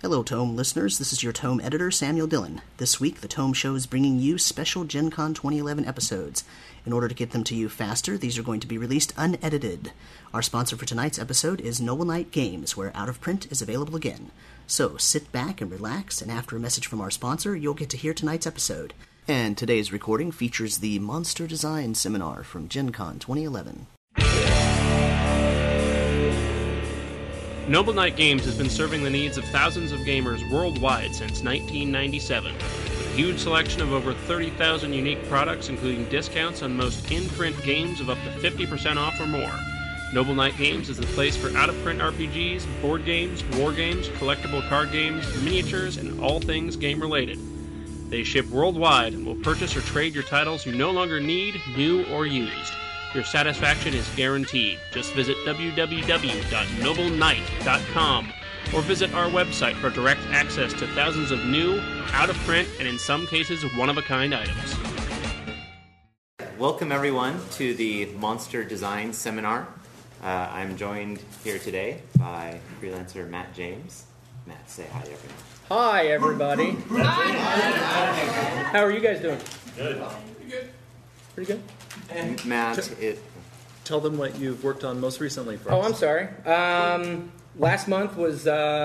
Hello, Tome listeners. This is your Tome editor, Samuel Dillon. This week, the Tome Show is bringing you special Gen Con 2011 episodes. In order to get them to you faster, these are going to be released unedited. Our sponsor for tonight's episode is Noble Knight Games, where Out of Print is available again. So sit back and relax, and after a message from our sponsor, you'll get to hear tonight's episode. And today's recording features the Monster Design Seminar from Gen Con 2011. Noble Knight Games has been serving the needs of thousands of gamers worldwide since 1997. With a huge selection of over 30,000 unique products, including discounts on most in-print games of up to 50% off or more. Noble Knight Games is the place for out-of-print RPGs, board games, war games, collectible card games, miniatures, and all things game-related. They ship worldwide and will purchase or trade your titles you no longer need, new, or used. Your satisfaction is guaranteed. Just visit www.nobleknight.com or visit our website for direct access to thousands of new, out-of-print, and in some cases, one-of-a-kind items. Welcome, everyone, to the Monster Design Seminar. I'm joined here today by freelancer Matt James. Matt, say hi to everyone. Hi, everybody. How are you guys doing? Good. Pretty good? And Matt, Tell them what you've worked on most recently for us. Oh, I'm sorry. Last month was,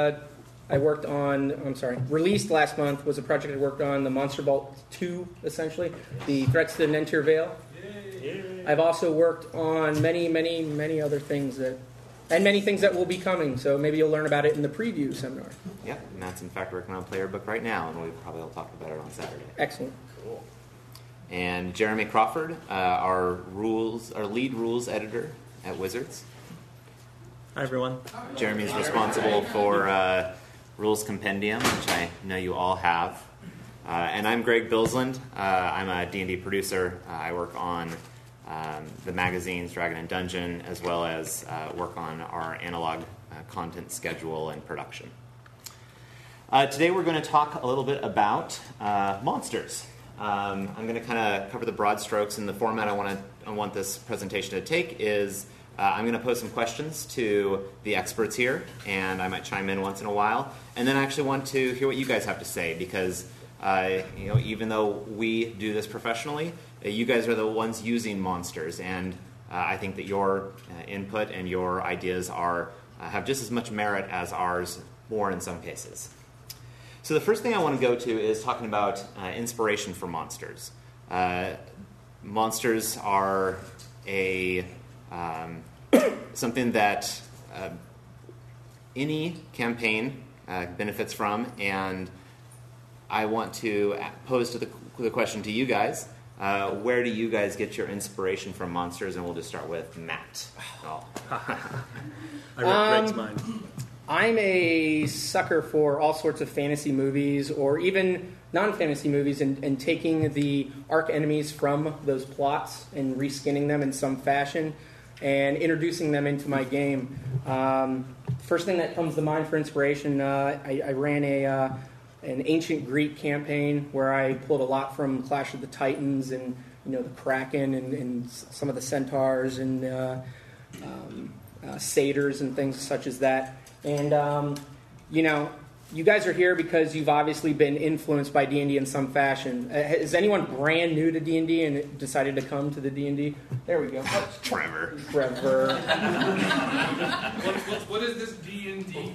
released last month was a project I worked on, the Monster Vault 2, essentially, the Threats to Nentir Vale. I've also worked on many other things and many things that will be coming, so maybe you'll learn about it in the preview seminar. Yep, Matt's in fact working on a player book right now, and we probably will talk about it on Saturday. Excellent. Cool. And Jeremy Crawford, our lead rules editor at Wizards. Hi, everyone. Jeremy's responsible for Rules Compendium, which I know you all have. And I'm Greg Bilsland. I'm a D&D producer. I work on the magazines Dragon and Dungeon, as well as work on our analog content schedule and production. Today we're going to talk a little bit about monsters. I'm going to kind of cover the broad strokes, and the format I want this presentation to take is I'm going to pose some questions to the experts here, and I might chime in once in a while, and then I actually want to hear what you guys have to say, because even though we do this professionally, you guys are the ones using monsters, and I think that your input and your ideas have just as much merit as ours, more in some cases. So the first thing I want to go to is talking about inspiration for monsters. Monsters are something that any campaign benefits from, and I want to pose the question to you guys. Where do you guys get your inspiration from monsters? And we'll just start with Matt. I read Greg's mind. I'm a sucker for all sorts of fantasy movies, or even non-fantasy movies, and taking the arch enemies from those plots and reskinning them in some fashion and introducing them into my game. First thing that comes to mind for inspiration, I ran an ancient Greek campaign where I pulled a lot from Clash of the Titans and the Kraken and some of the centaurs and satyrs and things such as that. And, you guys are here because you've obviously been influenced by D&D in some fashion. Is anyone brand new to D&D and decided to come to the D&D? There we go. Trevor. What is this D&D?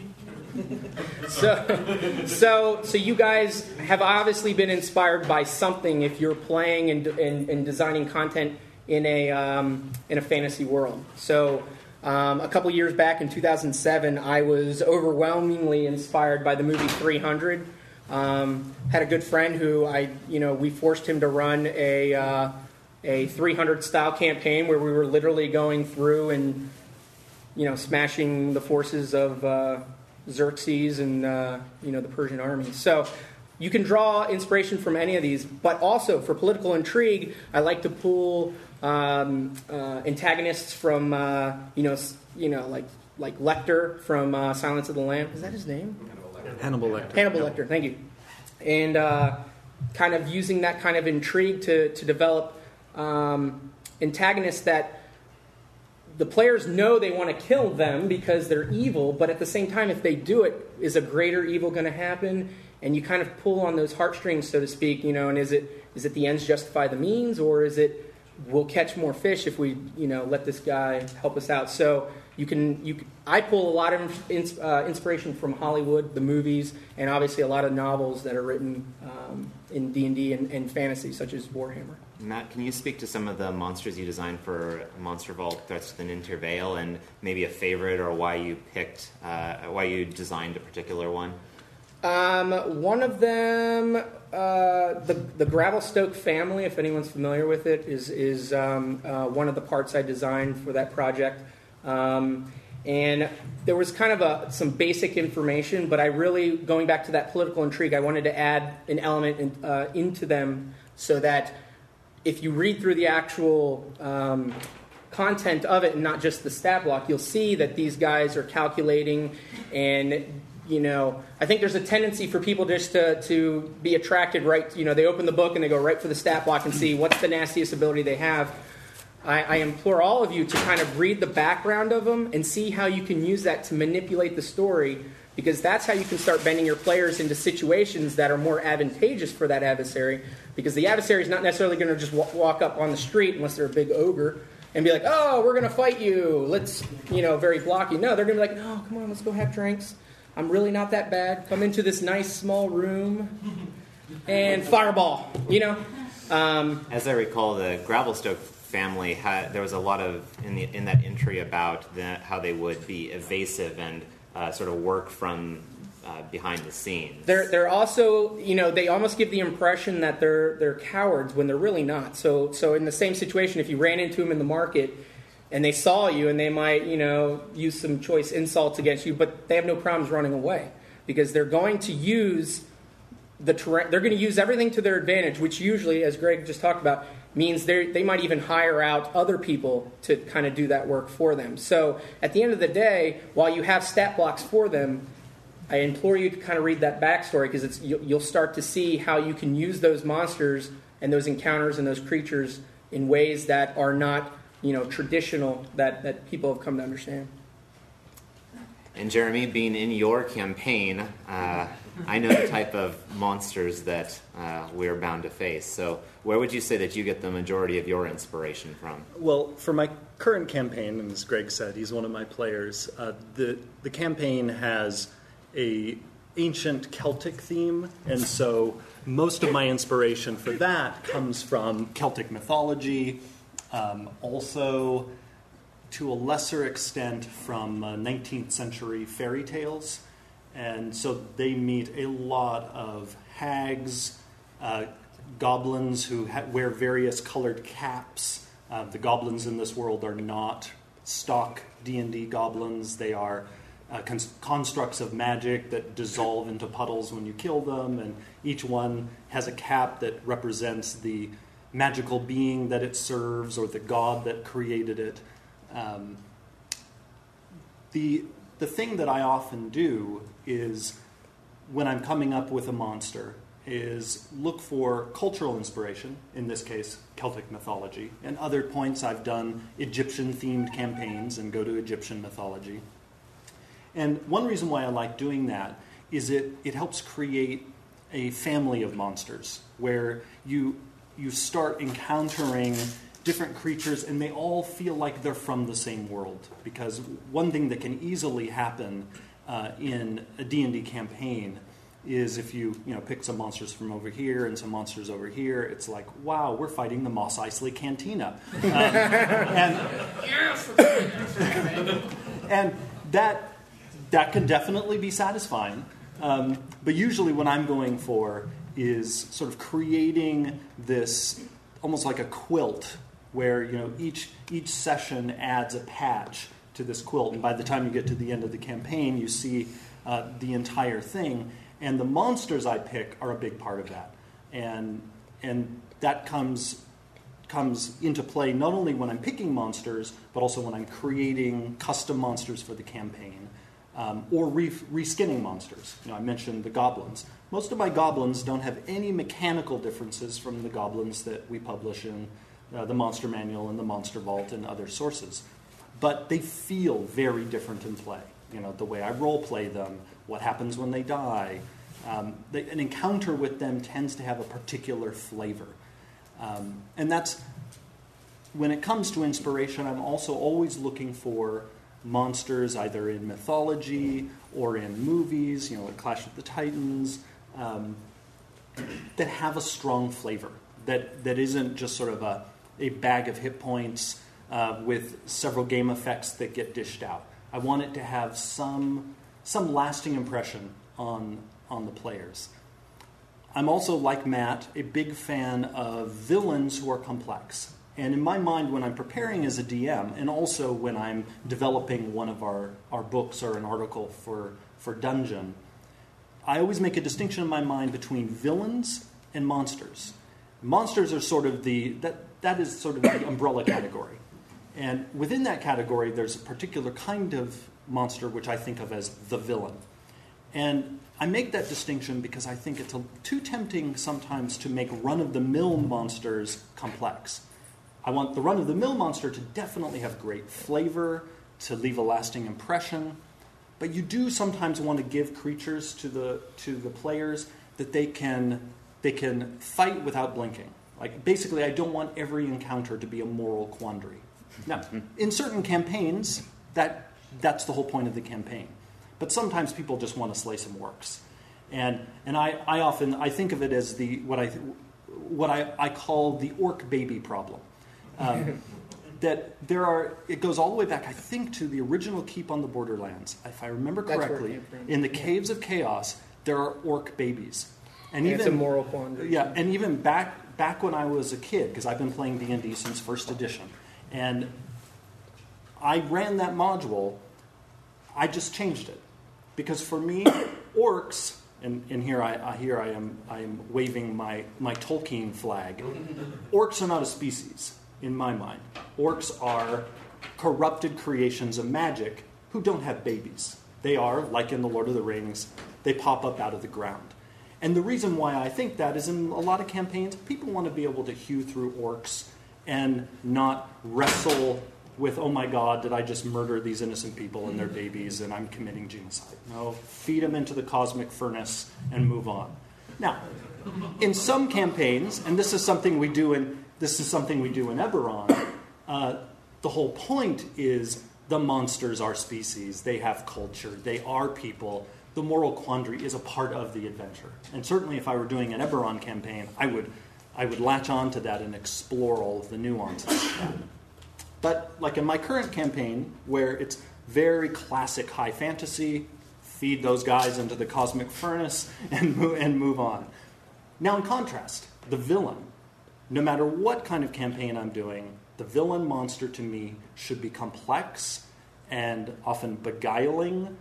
So you guys have obviously been inspired by something if you're playing and designing content in a fantasy world. So a couple years back in 2007, I was overwhelmingly inspired by the movie 300. Had a good friend who we forced him to run a 300 style campaign where we were literally going through and smashing the forces of Xerxes and the Persian army. So you can draw inspiration from any of these, but also for political intrigue, I like to pull antagonists from like Lecter from Silence of the Lambs. Is that his name? Hannibal Lecter. Hannibal Lecter, thank you. And kind of using that kind of intrigue to develop antagonists that the players know they want to kill them because they're evil, but at the same time, if they do it, is a greater evil going to happen? And you kind of pull on those heartstrings, so to speak, and is it the ends justify the means, or is it we'll catch more fish if we let this guy help us out? So I pull a lot of inspiration from Hollywood, the movies, and obviously a lot of novels that are written in D&D and fantasy, such as Warhammer. Matt, can you speak to some of the monsters you designed for Monster Vault: Threats to the Nintir Vale, and maybe a favorite or why you designed a particular one? One of them, the Gravelstoke family, if anyone's familiar with it, is one of the parts I designed for that project. And there was kind of some basic information, but I really, going back to that political intrigue, I wanted to add an element into them so that if you read through the actual content of it and not just the stat block, you'll see that these guys are calculating and I think there's a tendency for people just to be attracted right. They open the book and they go right for the stat block and see what's the nastiest ability they have. I implore all of you to kind of read the background of them and see how you can use that to manipulate the story, because that's how you can start bending your players into situations that are more advantageous for that adversary, because the adversary is not necessarily going to just walk up on the street unless they're a big ogre and be like, oh, we're going to fight you. Let's, very blocky. No, they're going to be like, no, come on, let's go have drinks. I'm really not that bad. Come into this nice small room and fireball, As I recall, the Gravelstoke family there was a lot of in that entry about how they would be evasive and sort of work from behind the scenes. They're also, they almost give the impression that they're cowards when they're really not. So in the same situation, if you ran into them in the market and they saw you, and they might, use some choice insults against you, but they have no problems running away because they're going to use the terrain. They're going to use everything to their advantage, which usually, as Greg just talked about, means they might even hire out other people to kind of do that work for them. So at the end of the day, while you have stat blocks for them, I implore you to kind of read that backstory, because you'll start to see how you can use those monsters and those encounters and those creatures in ways that are not traditional, that people have come to understand. And Jeremy, being in your campaign, I know the type of monsters that we're bound to face. So where would you say that you get the majority of your inspiration from? Well, for my current campaign, and as Greg said, he's one of my players, the campaign has a ancient Celtic theme, and so most of my inspiration for that comes from Celtic mythology, also to a lesser extent from 19th century fairy tales. And so they meet a lot of hags, goblins who wear various colored caps. The goblins in this world are not stock D&D goblins. They are constructs of magic that dissolve into puddles when you kill them, and each one has a cap that represents the magical being that it serves or the god that created it. The thing that I often do is, when I'm coming up with a monster, is look for cultural inspiration, in this case, Celtic mythology. And other points I've done Egyptian-themed campaigns and go to Egyptian mythology. And one reason why I like doing that is it helps create a family of monsters where you start encountering different creatures and they all feel like they're from the same world. Because one thing that can easily happen in a D&D campaign is if you pick some monsters from over here and some monsters over here, it's like, wow, we're fighting the Mos Eisley Cantina. And that can definitely be satisfying. But usually what I'm going for is sort of creating this almost like a quilt where each session adds a patch to this quilt, and by the time you get to the end of the campaign, you see the entire thing. And the monsters I pick are a big part of that, and that comes into play not only when I'm picking monsters, but also when I'm creating custom monsters for the campaign, or reskinning monsters. I mentioned the goblins. Most of my goblins don't have any mechanical differences from the goblins that we publish in the Monster Manual and the Monster Vault and other sources. but they feel very different in play. The way I role play them, what happens when they die. An encounter with them tends to have a particular flavor. And that's, when it comes to inspiration, I'm also always looking for monsters either in mythology or in movies, like Clash of the Titans, that have a strong flavor, that isn't just sort of a bag of hit points with several game effects that get dished out. I want it to have some lasting impression on the players. I'm also, like Matt, a big fan of villains who are complex. And in my mind, when I'm preparing as a DM, and also when I'm developing one of our books or an article for Dungeon, I always make a distinction in my mind between villains and monsters. Monsters are sort of that is sort of the umbrella category. And within that category, there's a particular kind of monster which I think of as the villain. And I make that distinction because I think it's too tempting sometimes to make run-of-the-mill monsters complex. I want the run-of-the-mill monster to definitely have great flavor, to leave a lasting impression, but you do sometimes want to give creatures to the players that they can fight without blinking. Like, basically, I don't want every encounter to be a moral quandary. Now, in certain campaigns, that's the whole point of the campaign. But sometimes people just want to slay some orcs, and I often think of it as what I call the orc baby problem. That it goes all the way back, I think, to the original Keep on the Borderlands. If I remember correctly, in the Caves of Chaos, there are orc babies, and even it's a moral quandary. Yeah, and even back when I was a kid, because I've been playing D&D since first edition, and I ran that module. I just changed it because for me, orcs, and here I am waving my Tolkien flag. Orcs are not a species in my mind. Orcs are corrupted creations of magic who don't have babies. They are, like in The Lord of the Rings, they pop up out of the ground. And the reason why I think that is in a lot of campaigns, people want to be able to hew through orcs and not wrestle with, oh my God, did I just murder these innocent people and their babies and I'm committing genocide? No, feed them into the cosmic furnace and move on. Now, in some campaigns, and this is something we do in Eberron, the whole point is the monsters are species, they have culture, they are people. The moral quandary is a part of the adventure. And certainly if I were doing an Eberron campaign, I would latch on to that and explore all of the nuances of that. But like in my current campaign, where it's very classic high fantasy, feed those guys into the cosmic furnace and move on. Now in contrast, the villain, no matter what kind of campaign I'm doing, the villain monster to me should be complex and often beguiling,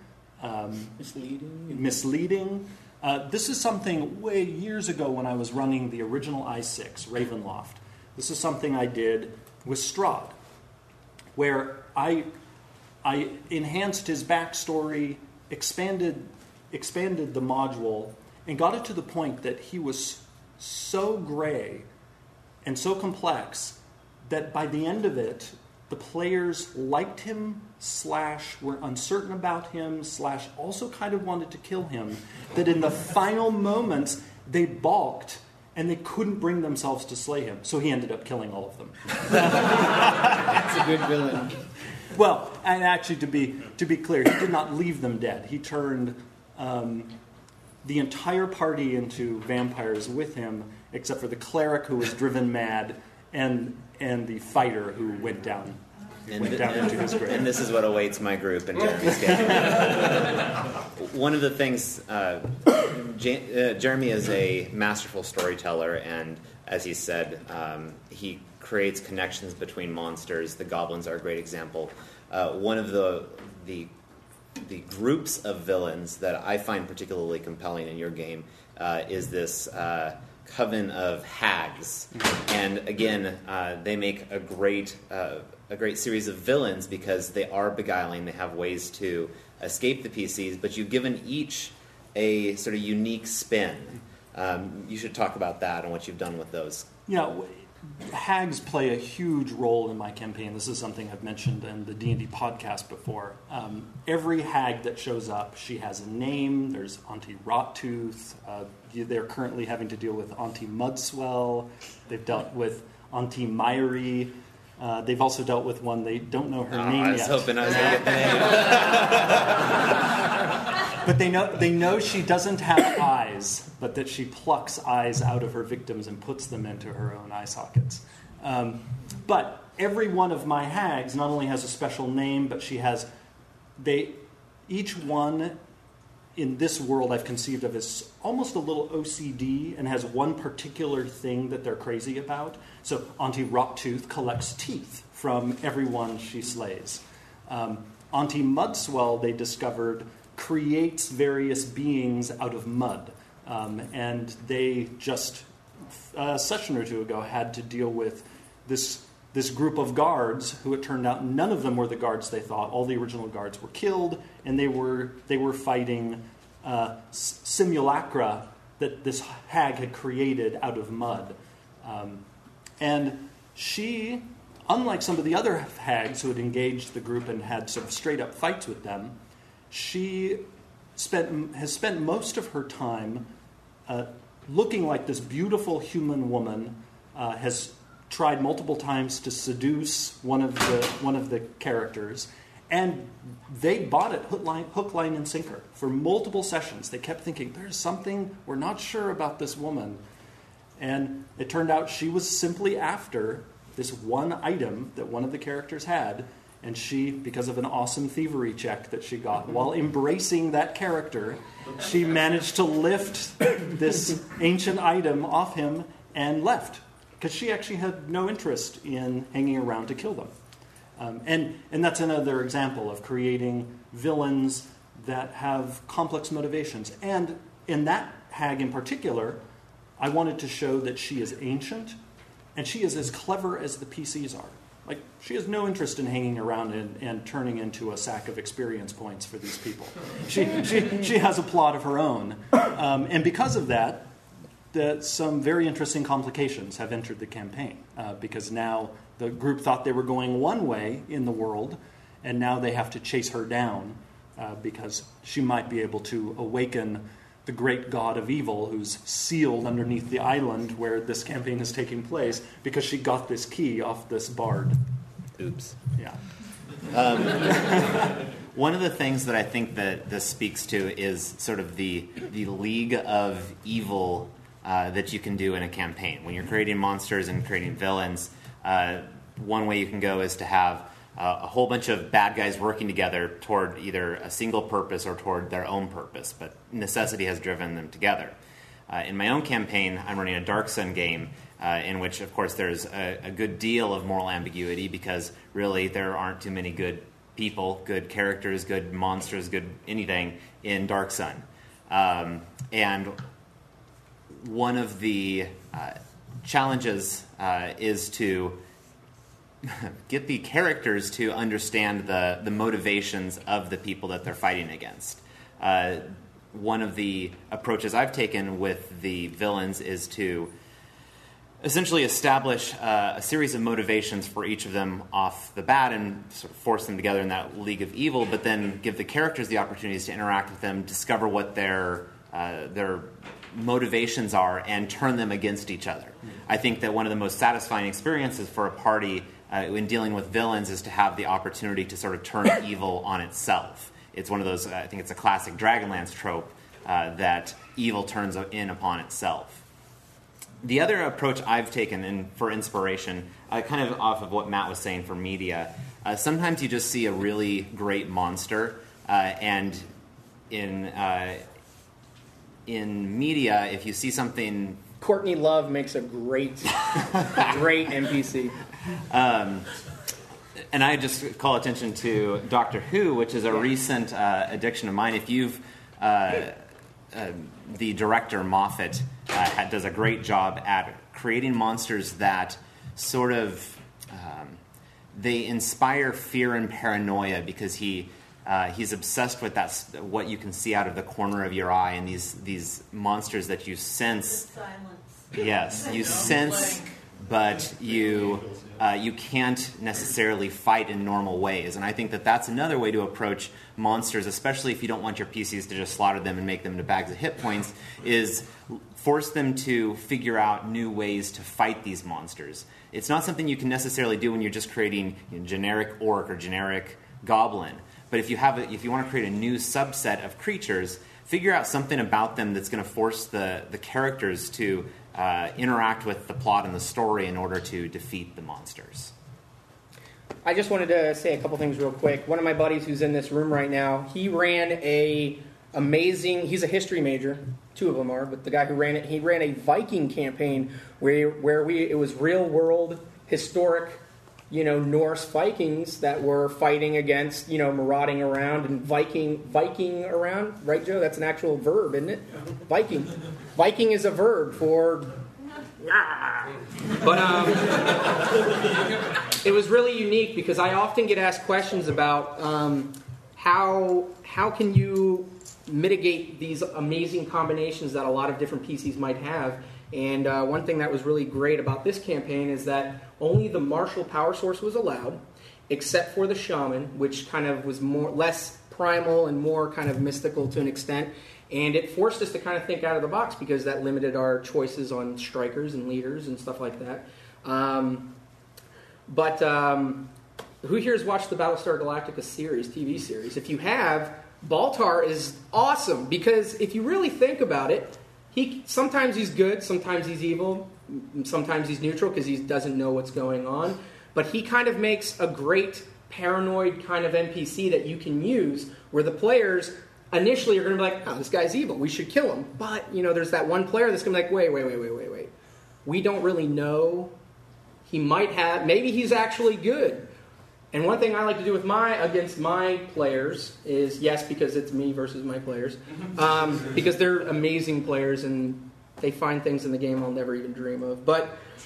misleading. This is something way years ago when I was running the original I6, Ravenloft. This is something I did with Strahd, where I enhanced his backstory, expanded the module, and got it to the point that he was so gray and so complex that by the end of it, the players liked him, / were uncertain about him, / also kind of wanted to kill him, that in the final moments, they balked and they couldn't bring themselves to slay him. So he ended up killing all of them. That's a good villain. Well, and actually, to be clear, he did not leave them dead. He turned the entire party into vampires with him, except for the cleric who was driven mad and the fighter who went down into his grave. And this is what awaits my group in Jeremy's game. One of the things, Jeremy is a masterful storyteller, and as he said, he creates connections between monsters. The goblins are a great example. One of the groups of villains that I find particularly compelling in your game is this coven of hags, and again, they make a great series of villains because they are beguiling. They have ways to escape the PCs, but you've given each a sort of unique spin. You should talk about that and what you've done with those. Yeah, hags play a huge role in my campaign. This is something I've mentioned in the D&D podcast before. Every hag that shows up, she has a name. There's Auntie Rottooth. They're currently having to deal with Auntie Mudswell. They've dealt with Auntie Myrie. They've also dealt with one they don't know her name yet. I was hoping I was going to get the name. But they know she doesn't have eyes, but that she plucks eyes out of her victims and puts them into her own eye sockets. But every one of my hags not only has a special name, but each one in this world I've conceived of as almost a little OCD and has one particular thing that they're crazy about. So Auntie Rottooth collects teeth from everyone she slays. Auntie Mudswell, they discovered, creates various beings out of mud. And they just, a session or two ago, had to deal with this group of guards who it turned out none of them were the guards they thought. All the original guards were killed, and they were fighting simulacra that this hag had created out of mud. And she, unlike some of the other hags who had engaged the group and had sort of straight-up fights with them, she has spent most of her time looking like this beautiful human woman, has tried multiple times to seduce one of the characters, and they bought it hook, line, and sinker for multiple sessions. They kept thinking, there's something we're not sure about this woman. And it turned out she was simply after this one item that one of the characters had, and she, because of an awesome thievery check that she got while embracing that character, she managed to lift this ancient item off him and left, because she actually had no interest in hanging around to kill them. And that's another example of creating villains that have complex motivations. And in that hag in particular, I wanted to show that she is ancient, and she is as clever as the PCs are. Like, she has no interest in hanging around and turning into a sack of experience points for these people. She has a plot of her own. And because of that, some very interesting complications have entered the campaign, because now the group thought they were going one way in the world, and now they have to chase her down because she might be able to awaken the great god of evil who's sealed underneath the island where this campaign is taking place, because she got this key off this bard. Oops. Yeah. One of the things that I think that this speaks to is sort of the league of evil that you can do in a campaign. When you're creating monsters and creating villains, one way you can go is to have a whole bunch of bad guys working together toward either a single purpose or toward their own purpose, but necessity has driven them together. In my own campaign, I'm running a Dark Sun game in which, of course, there's a good deal of moral ambiguity, because really there aren't too many good people, good characters, good monsters, good anything in Dark Sun. And one of the challenges is to get the characters to understand the motivations of the people that they're fighting against. One of the approaches I've taken with the villains is to essentially establish a series of motivations for each of them off the bat and sort of force them together in that league of evil, but then give the characters the opportunities to interact with them, discover what their motivations are, and turn them against each other. I think that one of the most satisfying experiences for a party in dealing with villains is to have the opportunity to sort of turn evil on itself. It's one of those, I think it's a classic Dragonlance trope, that evil turns in upon itself. The other approach I've taken for inspiration, kind of off of what Matt was saying for media, sometimes you just see a really great monster, and in media, if you see something... Courtney Love makes a great NPC. And I just call attention to Doctor Who, which is a recent addiction of mine. If you've... the director, Moffat, does a great job at creating monsters that sort of... they inspire fear and paranoia, because he's obsessed with what you can see out of the corner of your eye, and these monsters that you sense. Silence. Yes, you sense but you can't necessarily fight in normal ways. And I think that that's another way to approach monsters, especially if you don't want your PCs to just slaughter them and make them into bags of hit points, is force them to figure out new ways to fight these monsters. It's not something you can necessarily do when you're just creating generic orc or generic goblin. But if you want to create a new subset of creatures, figure out something about them that's going to force the characters to interact with the plot and the story in order to defeat the monsters. I just wanted to say a couple things real quick. One of my buddies who's in this room right now, he ran he's a history major, two of them are, but the guy who ran it, he ran a Viking campaign where it was real world, historic, Norse Vikings that were fighting against, marauding around and Viking around, right, Joe? That's an actual verb, isn't it? Viking. Viking is a verb for... But it was really unique because I often get asked questions about how can you mitigate these amazing combinations that a lot of different PCs might have. And one thing that was really great about this campaign is that only the martial power source was allowed, except for the shaman, which kind of was less primal and more kind of mystical to an extent. And it forced us to kind of think out of the box because that limited our choices on strikers and leaders and stuff like that. But who here has watched the Battlestar Galactica TV series? If you have, Baltar is awesome because if you really think about it, sometimes he's good, sometimes he's evil, sometimes he's neutral because he doesn't know what's going on. But he kind of makes a great paranoid kind of NPC that you can use where the players initially are going to be like, oh, this guy's evil, we should kill him. But, there's that one player that's going to be like, wait. We don't really know. Maybe he's actually good. And one thing I like to do against my players is, yes, because it's me versus my players, because they're amazing players and they find things in the game I'll never even dream of. But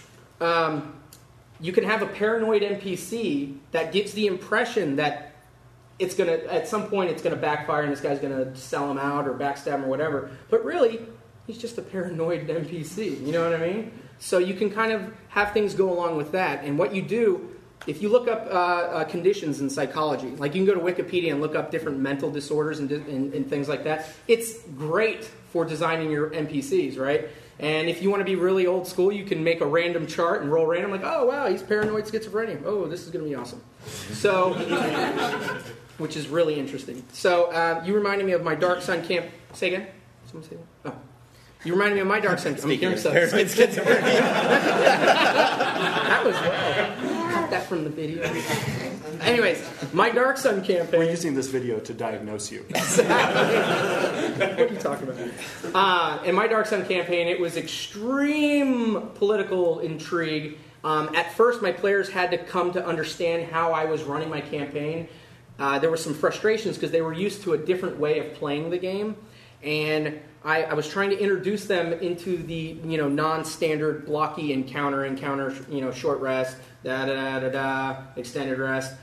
you can have a paranoid NPC that gives the impression that at some point it's going to backfire and this guy's going to sell him out or backstab him or whatever. But really, he's just a paranoid NPC. You know what I mean? So you can kind of have things go along with that. And what you do, if you look up conditions in psychology, like you can go to Wikipedia and look up different mental disorders and things like that, it's great for designing your NPCs, right? And if you want to be really old school, you can make a random chart and roll random, like, oh, wow, he's paranoid schizophrenia. Oh, this is going to be awesome. So, which is really interesting. So, you reminded me of my Dark Sun camp. Say again? Someone say that? Oh. You reminded me of my Dark Sun. Speaking of paranoid schizophrenia. That was well. Cut that from the video. Anyways, my Dark Sun campaign. We're using this video to diagnose you. Exactly. What are you talking about? In my Dark Sun campaign, it was extreme political intrigue. At first, my players had to come to understand how I was running my campaign. There were some frustrations because they were used to a different way of playing the game. And I was trying to introduce them into the non-standard blocky encounter, short rest, extended rest.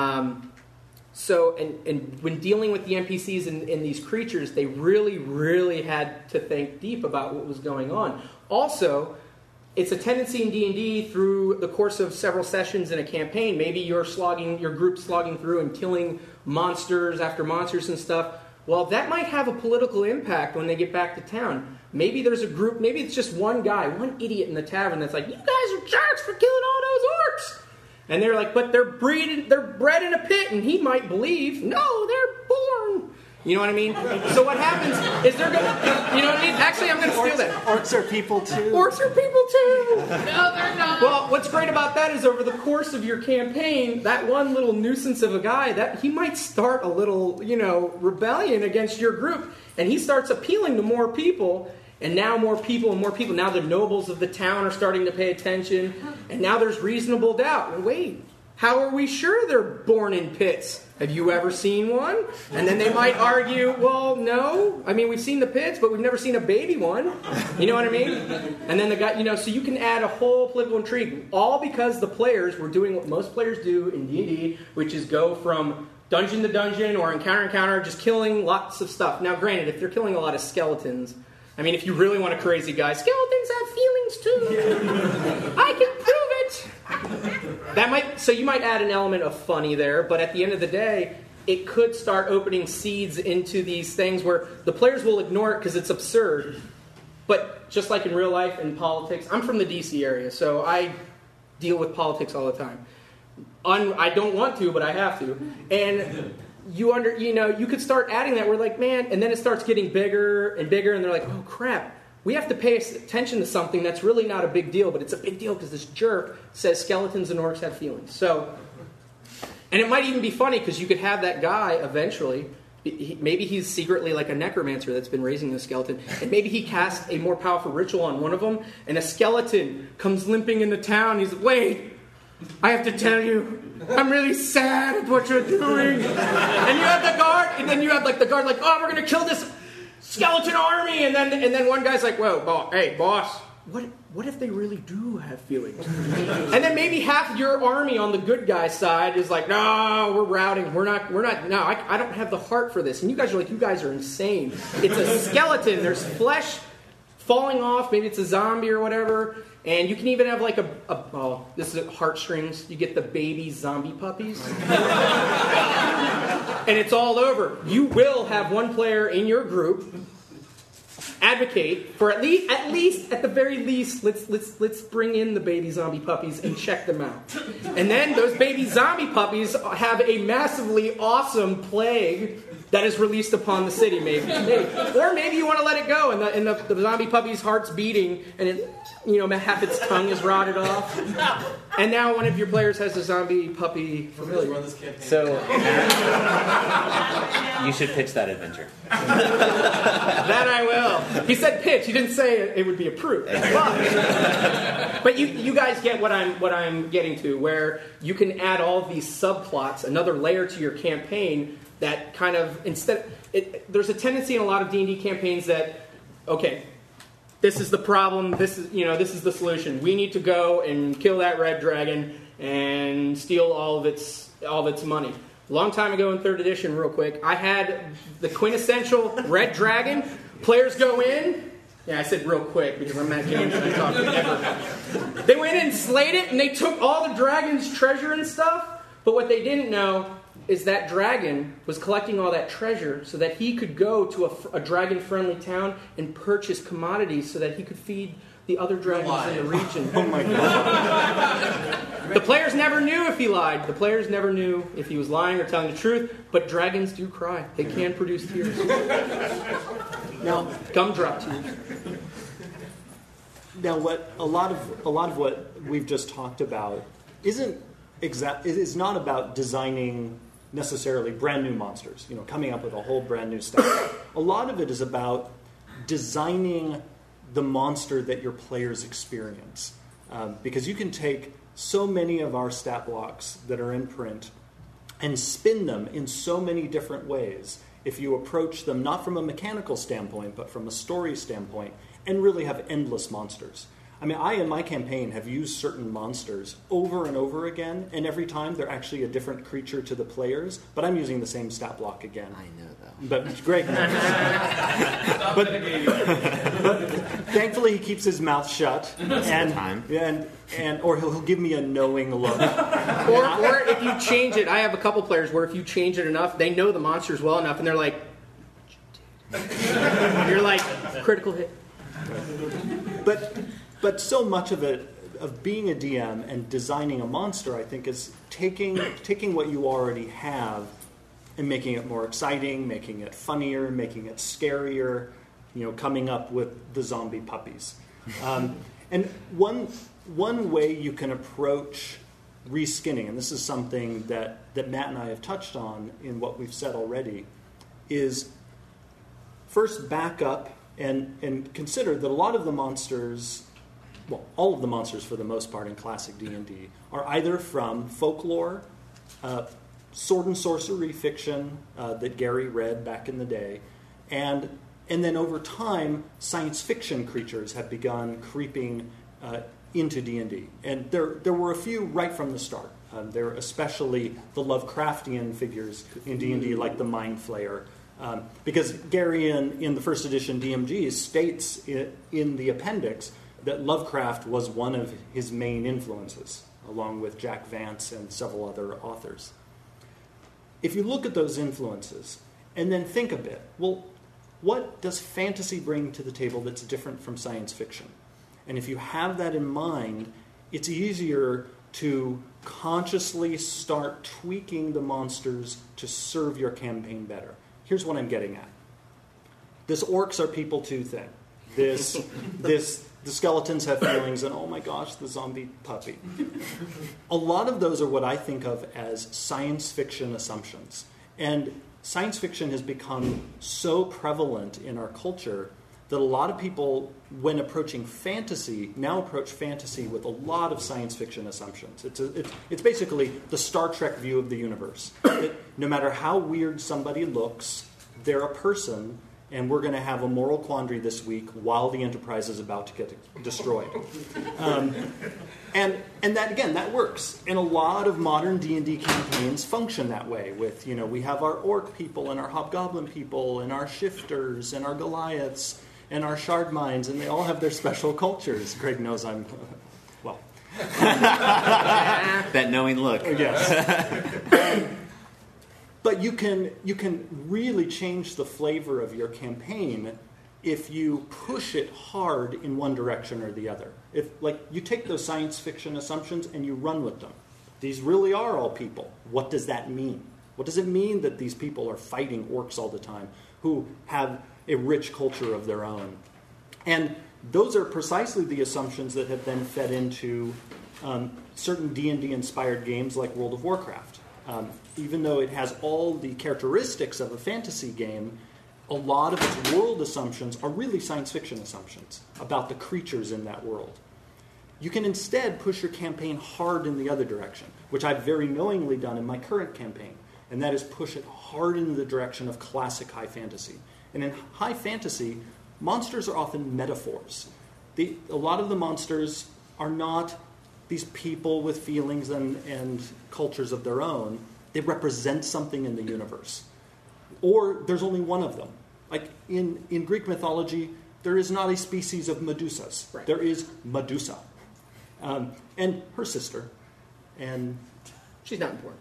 So when dealing with the NPCs and these creatures, they really, really had to think deep about what was going on. Also, it's a tendency in D&D through the course of several sessions in a campaign. Maybe your group slogging through and killing monsters after monsters and stuff. Well, that might have a political impact when they get back to town. Maybe there's a group, maybe it's just one guy, one idiot in the tavern that's like, you guys are jerks for killing all those orcs. And they're like, but they're bred in a pit, and he might believe, no, they're born. You know what I mean? So what happens is they're going to, you know what I mean? Actually, I'm going to steal that. Orcs are people too. Orcs are people too. No, they're not. Well, what's great about that is over the course of your campaign, that one little nuisance of a guy, that he might start a little, rebellion against your group, and he starts appealing to more people. And now more people. Now the nobles of the town are starting to pay attention. And now there's reasonable doubt. Well, wait, how are we sure they're born in pits? Have you ever seen one? And then they might argue, well, no. I mean, we've seen the pits, but we've never seen a baby one. You know what I mean? And then the guy, so you can add a whole political intrigue. All because the players were doing what most players do in D&D, which is go from dungeon to dungeon or encounter, just killing lots of stuff. Now, granted, if they're killing a lot of skeletons, I mean, if you really want a crazy guy, skeletons have feelings too. I can prove it. So you might add an element of funny there, but at the end of the day, it could start opening seeds into these things where the players will ignore it because it's absurd. But just like in real life and politics, I'm from the DC area, so I deal with politics all the time. I don't want to, but I have to. And you could start adding that. We're like, man, and then it starts getting bigger and bigger, and they're like, oh crap, we have to pay attention to something that's really not a big deal, but it's a big deal because this jerk says skeletons and orcs have feelings. So, and it might even be funny because you could have that guy eventually. Maybe he's secretly like a necromancer that's been raising the skeleton, and maybe he casts a more powerful ritual on one of them, and a skeleton comes limping into town. He's like, wait, I have to tell you, I'm really sad at what you're doing. And you have the guard, and then you have like the guard like, oh, we're gonna kill this skeleton army, and then one guy's like, whoa, hey, boss, what if they really do have feelings? And then maybe half your army on the good guy side is like, no, we're routing, we're not, no, I don't have the heart for this. And you guys are like, you guys are insane. It's a skeleton, there's flesh falling off, maybe it's a zombie or whatever, and you can even have like this is heartstrings, you get the baby zombie puppies. And it's all over. You will have one player in your group advocate for at the very least, let's bring in the baby zombie puppies and check them out. And then those baby zombie puppies have a massively awesome plague that is released upon the city, maybe. Or maybe you want to let it go, and the zombie puppy's heart's beating, and it, half its tongue is rotted off. And now one of your players has a zombie puppy familiar. So, you should pitch that adventure. That I will. He said pitch. He didn't say it would be approved. But you guys get what I'm getting to, where you can add all of these subplots, another layer to your campaign that kind of there's a tendency in a lot of D&D campaigns that, okay, this is the problem. This is the solution. We need to go and kill that red dragon and steal all of its money. A long time ago in 3rd edition, real quick, I had the quintessential red dragon. Players go in. Yeah, I said real quick because I'm not games and I talk forever. They went in and slayed it, and they took all the dragon's treasure and stuff. But what they didn't know is that dragon was collecting all that treasure so that he could go to a dragon-friendly town and purchase commodities so that he could feed the other dragons in the region. Oh my god. The players never knew if he lied. The players never knew if he was lying or telling the truth, but dragons do cry. They can produce tears. Now, gumdrop tears. Now, what a lot of what we've just talked about it is not about designing necessarily brand new monsters, coming up with a whole brand new stuff. A lot of it is about designing the monster that your players experience. Because you can take so many of our stat blocks that are in print and spin them in so many different ways if you approach them not from a mechanical standpoint, but from a story standpoint, and really have endless monsters. I mean, in my campaign, have used certain monsters over and over again, and every time they're actually a different creature to the players, but I'm using the same stat block again. I know, though. But Greg knows. but thankfully, he keeps his mouth shut. Or he'll give me a knowing look. Or if you change it, I have a couple players where if you change it enough, they know the monsters well enough, and they're like, you're like, critical hit. But so much of it, of being a DM and designing a monster, I think, is taking what you already have and making it more exciting, making it funnier, making it scarier, coming up with the zombie puppies. And one way you can approach reskinning, and this is something that Matt and I have touched on in what we've said already, is first back up and consider that a lot of the monsters, well, all of the monsters for the most part in classic D&D, are either from folklore, sword and sorcery fiction that Gary read back in the day, and then over time, science fiction creatures have begun creeping into D&D. And there were a few right from the start. There were especially the Lovecraftian figures in D&D, like the Mind Flayer, Because Gary, in the first edition DMG, states in the appendix that Lovecraft was one of his main influences, along with Jack Vance and several other authors. If you look at those influences and then think a bit, well, what does fantasy bring to the table that's different from science fiction? And if you have that in mind, it's easier to consciously start tweaking the monsters to serve your campaign better. Here's what I'm getting at. This orcs are people too thing. The skeletons have feelings, and oh my gosh, the zombie puppy. A lot of those are what I think of as science fiction assumptions. And science fiction has become so prevalent in our culture that a lot of people, when approaching fantasy, now approach fantasy with a lot of science fiction assumptions. It's basically the Star Trek view of the universe. No matter how weird somebody looks, they're a person, and we're going to have a moral quandary this week while the Enterprise is about to get destroyed. And that, again, that works. And a lot of modern D&D campaigns function that way with, we have our orc people and our hobgoblin people and our shifters and our Goliaths and our shard mines, and they all have their special cultures. Greg knows I'm, well. That knowing look. Yes. But you can really change the flavor of your campaign if you push it hard in one direction or the other. If, you take those science fiction assumptions and you run with them. These really are all people. What does that mean? What does it mean that these people are fighting orcs all the time who have a rich culture of their own? And those are precisely the assumptions that have then fed into certain D&D inspired games like World of Warcraft. Even though it has all the characteristics of a fantasy game, a lot of its world assumptions are really science fiction assumptions about the creatures in that world. You can instead push your campaign hard in the other direction, which I've very knowingly done in my current campaign, and that is push it hard in the direction of classic high fantasy. And in high fantasy, monsters are often metaphors. A lot of the monsters are not these people with feelings and cultures of their own. They represent something in the universe. Or there's only one of them. Like in Greek mythology, there is not a species of Medusas. Right. There is Medusa. And her sister. And She's not important.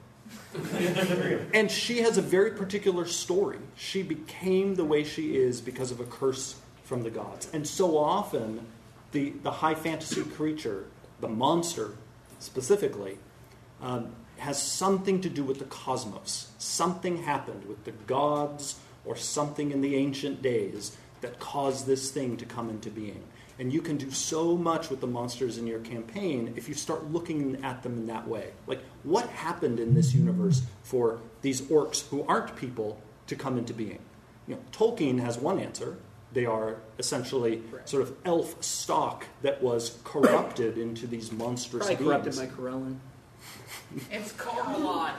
and she has a very particular story. She became the way she is because of a curse from the gods. And so often, the high fantasy creature, the monster specifically, has something to do with the cosmos. Something happened with the gods or something in the ancient days that caused this thing to come into being. And you can do so much with the monsters in your campaign if you start looking at them in that way. Like, what happened in this universe for these orcs who aren't people to come into being? Tolkien has one answer. They are essentially sort of elf stock that was corrupted into these monstrous beings. Corrupted by Corellin. It's Carmelot.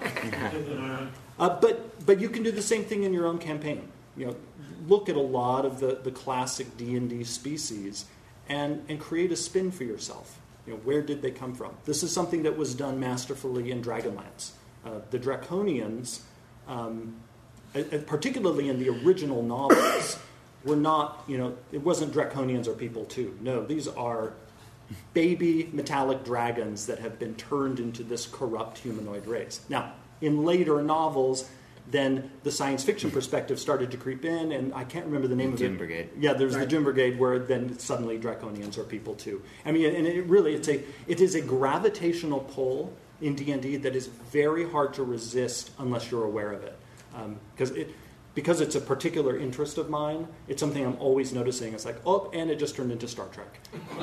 But you can do the same thing in your own campaign. Look at a lot of the classic D&D species and create a spin for yourself. Where did they come from? This is something that was done masterfully in Dragonlance. The Draconians, particularly in the original novels, were not, it wasn't Draconians or people too. No, these are baby metallic dragons that have been turned into this corrupt humanoid race. Now, in later novels, then the science fiction perspective started to creep in, and I can't remember the name of it. Doom Brigade. Yeah, there's the Doom Brigade, where then suddenly Draconians are people too. I mean, and it is a gravitational pull in D&D that is very hard to resist unless you're aware of it, because it's a particular interest of mine. It's something I'm always noticing. It's like, oh, and it just turned into Star Trek.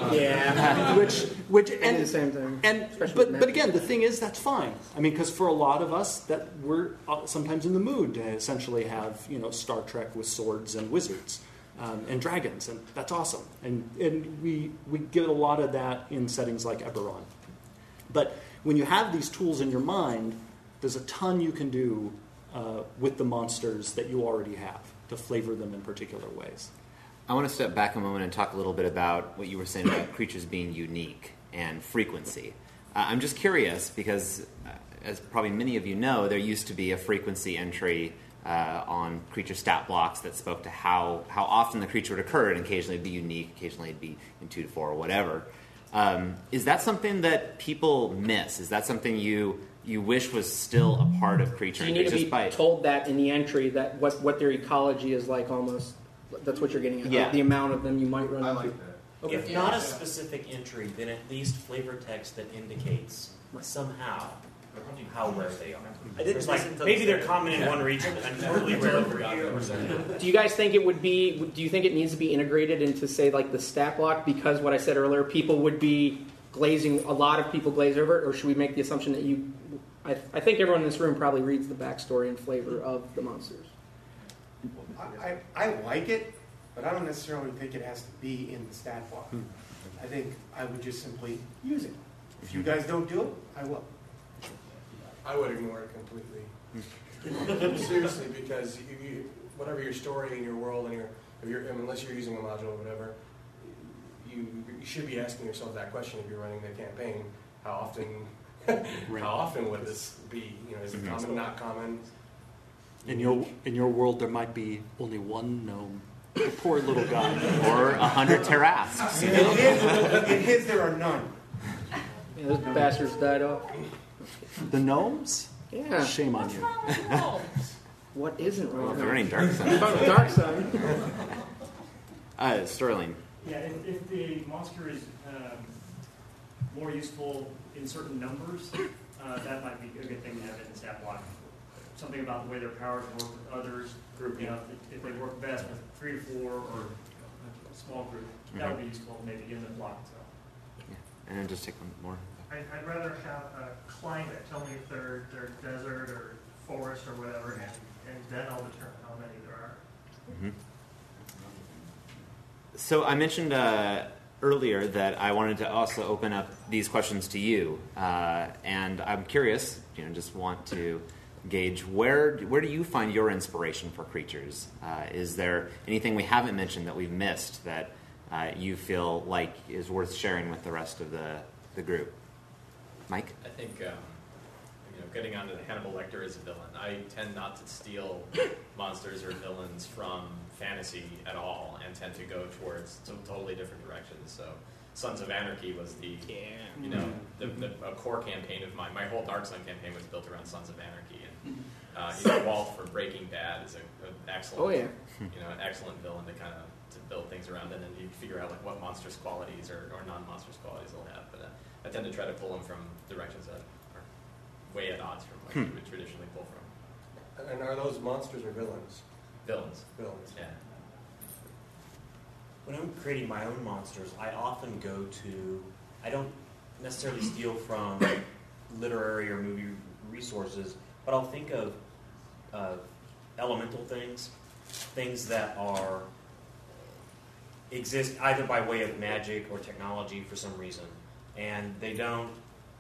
Which and the same thing. But again, the thing is, that's fine. I mean, because for a lot of us, that we're sometimes in the mood to essentially have Star Trek with swords and wizards and dragons, and that's awesome. And we get a lot of that in settings like Eberron. But when you have these tools in your mind, there's a ton you can do with the monsters that you already have to flavor them in particular ways. I want to step back a moment and talk a little bit about what you were saying about creatures being unique and frequency. I'm just curious because, as probably many of you know, there used to be a frequency entry on creature stat blocks that spoke to how often the creature would occur, and occasionally it'd be unique, occasionally it'd be in 2 to 4 or whatever. Is that something that people miss? Is that something you wish was still a part of creature? So you need to be told that in the entry, that what their ecology is like almost. That's what you're getting at. Yeah. The amount of them you might run into. Like that. Okay. If not a specific entry, then at least flavor text that indicates somehow how rare they are. I didn't Like, listen to maybe the they're second- common in one region and totally rare for others. Do you guys think it would be? Do you think it needs to be integrated into, say, like the stat block? Because what I said earlier, people would be glazing. A lot of people glaze over it, or should we make the assumption that you? I think everyone in this room probably reads the backstory and flavor of the monsters. I like it, but I don't necessarily think it has to be in the stat block. I think I would just simply use it. If you guys don't do it, I will. I would ignore it completely. Seriously, because whatever your story in your world and unless you're using a module or whatever, you should be asking yourself that question if you're running the campaign. How often would this be? Is it common, not common? In your world, there might be only one gnome, a poor little guy, or 100 Tarrasques. In his, there are none. Yeah, those bastards died off. The gnomes? Yeah. Shame on you. What isn't Well, wrong? if they're running Dark What about Dark Sun? Sterling. Yeah, if the monster is more useful in certain numbers, that might be a good thing to have in the stat block. Something about the way their powers work with others. If they work best with 3 to 4 or a small group, that would be useful maybe in the block itself. Yeah. And then just take one more. I'd rather have a climate. Tell me if they're desert or forest or whatever, and then I'll determine how many there are. Mm-hmm. So I mentioned earlier that I wanted to also open up these questions to you, and I'm curious. Just want to gauge where do you find your inspiration for creatures? Is there anything we haven't mentioned that we've missed that you feel like is worth sharing with the rest of the group? Mike? I think getting onto the Hannibal Lecter as a villain. I tend not to steal monsters or villains from fantasy at all, and tend to go towards some totally different directions. So, Sons of Anarchy was a core campaign of mine. My whole Dark Sun campaign was built around Sons of Anarchy, and Walt from Breaking Bad is an excellent, an excellent villain to kind of to build things around, and then you figure out like what monstrous qualities or non-monstrous qualities they'll have. But I tend to try to pull them from directions that are way at odds from what you would traditionally pull from. And are those monsters or villains? Villains. Villains. Yeah. When I'm creating my own monsters, I often go to, I don't necessarily steal from literary or movie resources, but I'll think of elemental things that exist either by way of magic or technology for some reason, and they don't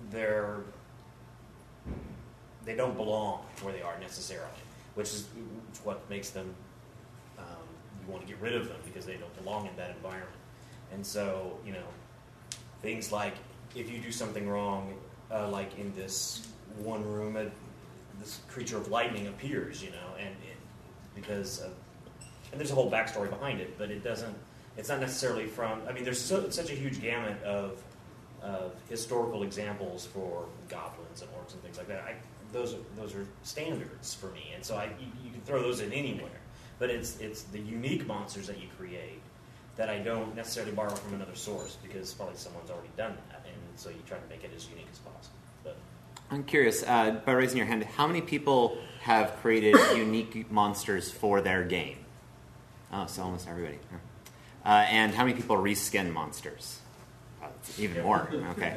belong where they are necessarily, which is what makes them, you want to get rid of them because they don't belong in that environment. And so, things like if you do something wrong, like in this one room, this creature of lightning appears, and there's a whole backstory behind it, but it's not necessarily from, there's such a huge gamut of historical examples for goblins and orcs and things like that. Those are standards for me, and so you can throw those in anywhere. But it's the unique monsters that you create that I don't necessarily borrow from another source, because probably someone's already done that, and so you try to make it as unique as possible. But I'm curious, by raising your hand, how many people have created unique monsters for their game? Oh, so almost everybody. And how many people reskin monsters? Even more. Okay.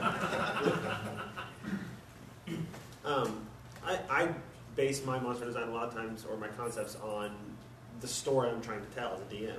I base my monster design a lot of times, or my concepts, on the story I'm trying to tell as a DM.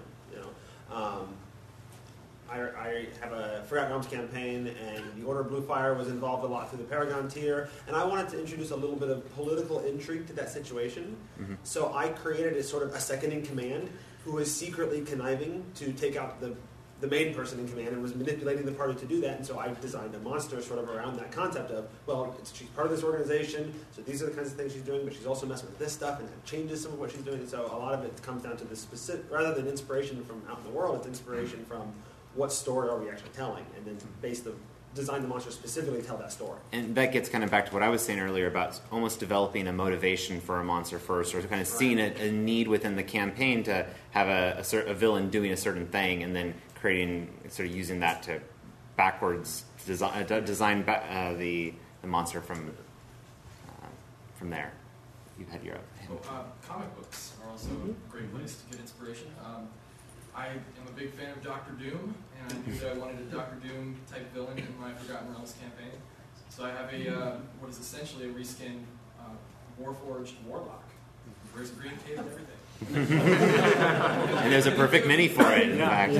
I have a Forgotten Realms campaign, and the Order of Bluefire was involved a lot through the Paragon tier, and I wanted to introduce a little bit of political intrigue to that situation. Mm-hmm. So I created a sort of a second in command who is secretly conniving to take out the the main person in command and was manipulating the party to do that. And so I designed a monster sort of around that concept of, well, she's part of this organization, so these are the kinds of things she's doing, but she's also messing with this stuff, and it changes some of what she's doing. And so a lot of it comes down to the specific, rather than inspiration from out in the world, it's inspiration from what story are we actually telling, and then design the monster specifically to tell that story. And that gets kind of back to what I was saying earlier about almost developing a motivation for a monster first, or kind of seeing a need within the campaign to have a villain doing a certain thing, and then sort of using that to backwards design the monster from there. You had your comic books are also a great place to get inspiration. I am a big fan of Doctor Doom, and I knew that I wanted a Doctor Doom type villain in my Forgotten Realms campaign. So I have what is essentially a reskinned Warforged Warlock. He wears a green cape and everything. And there's a perfect mini for it, in fact.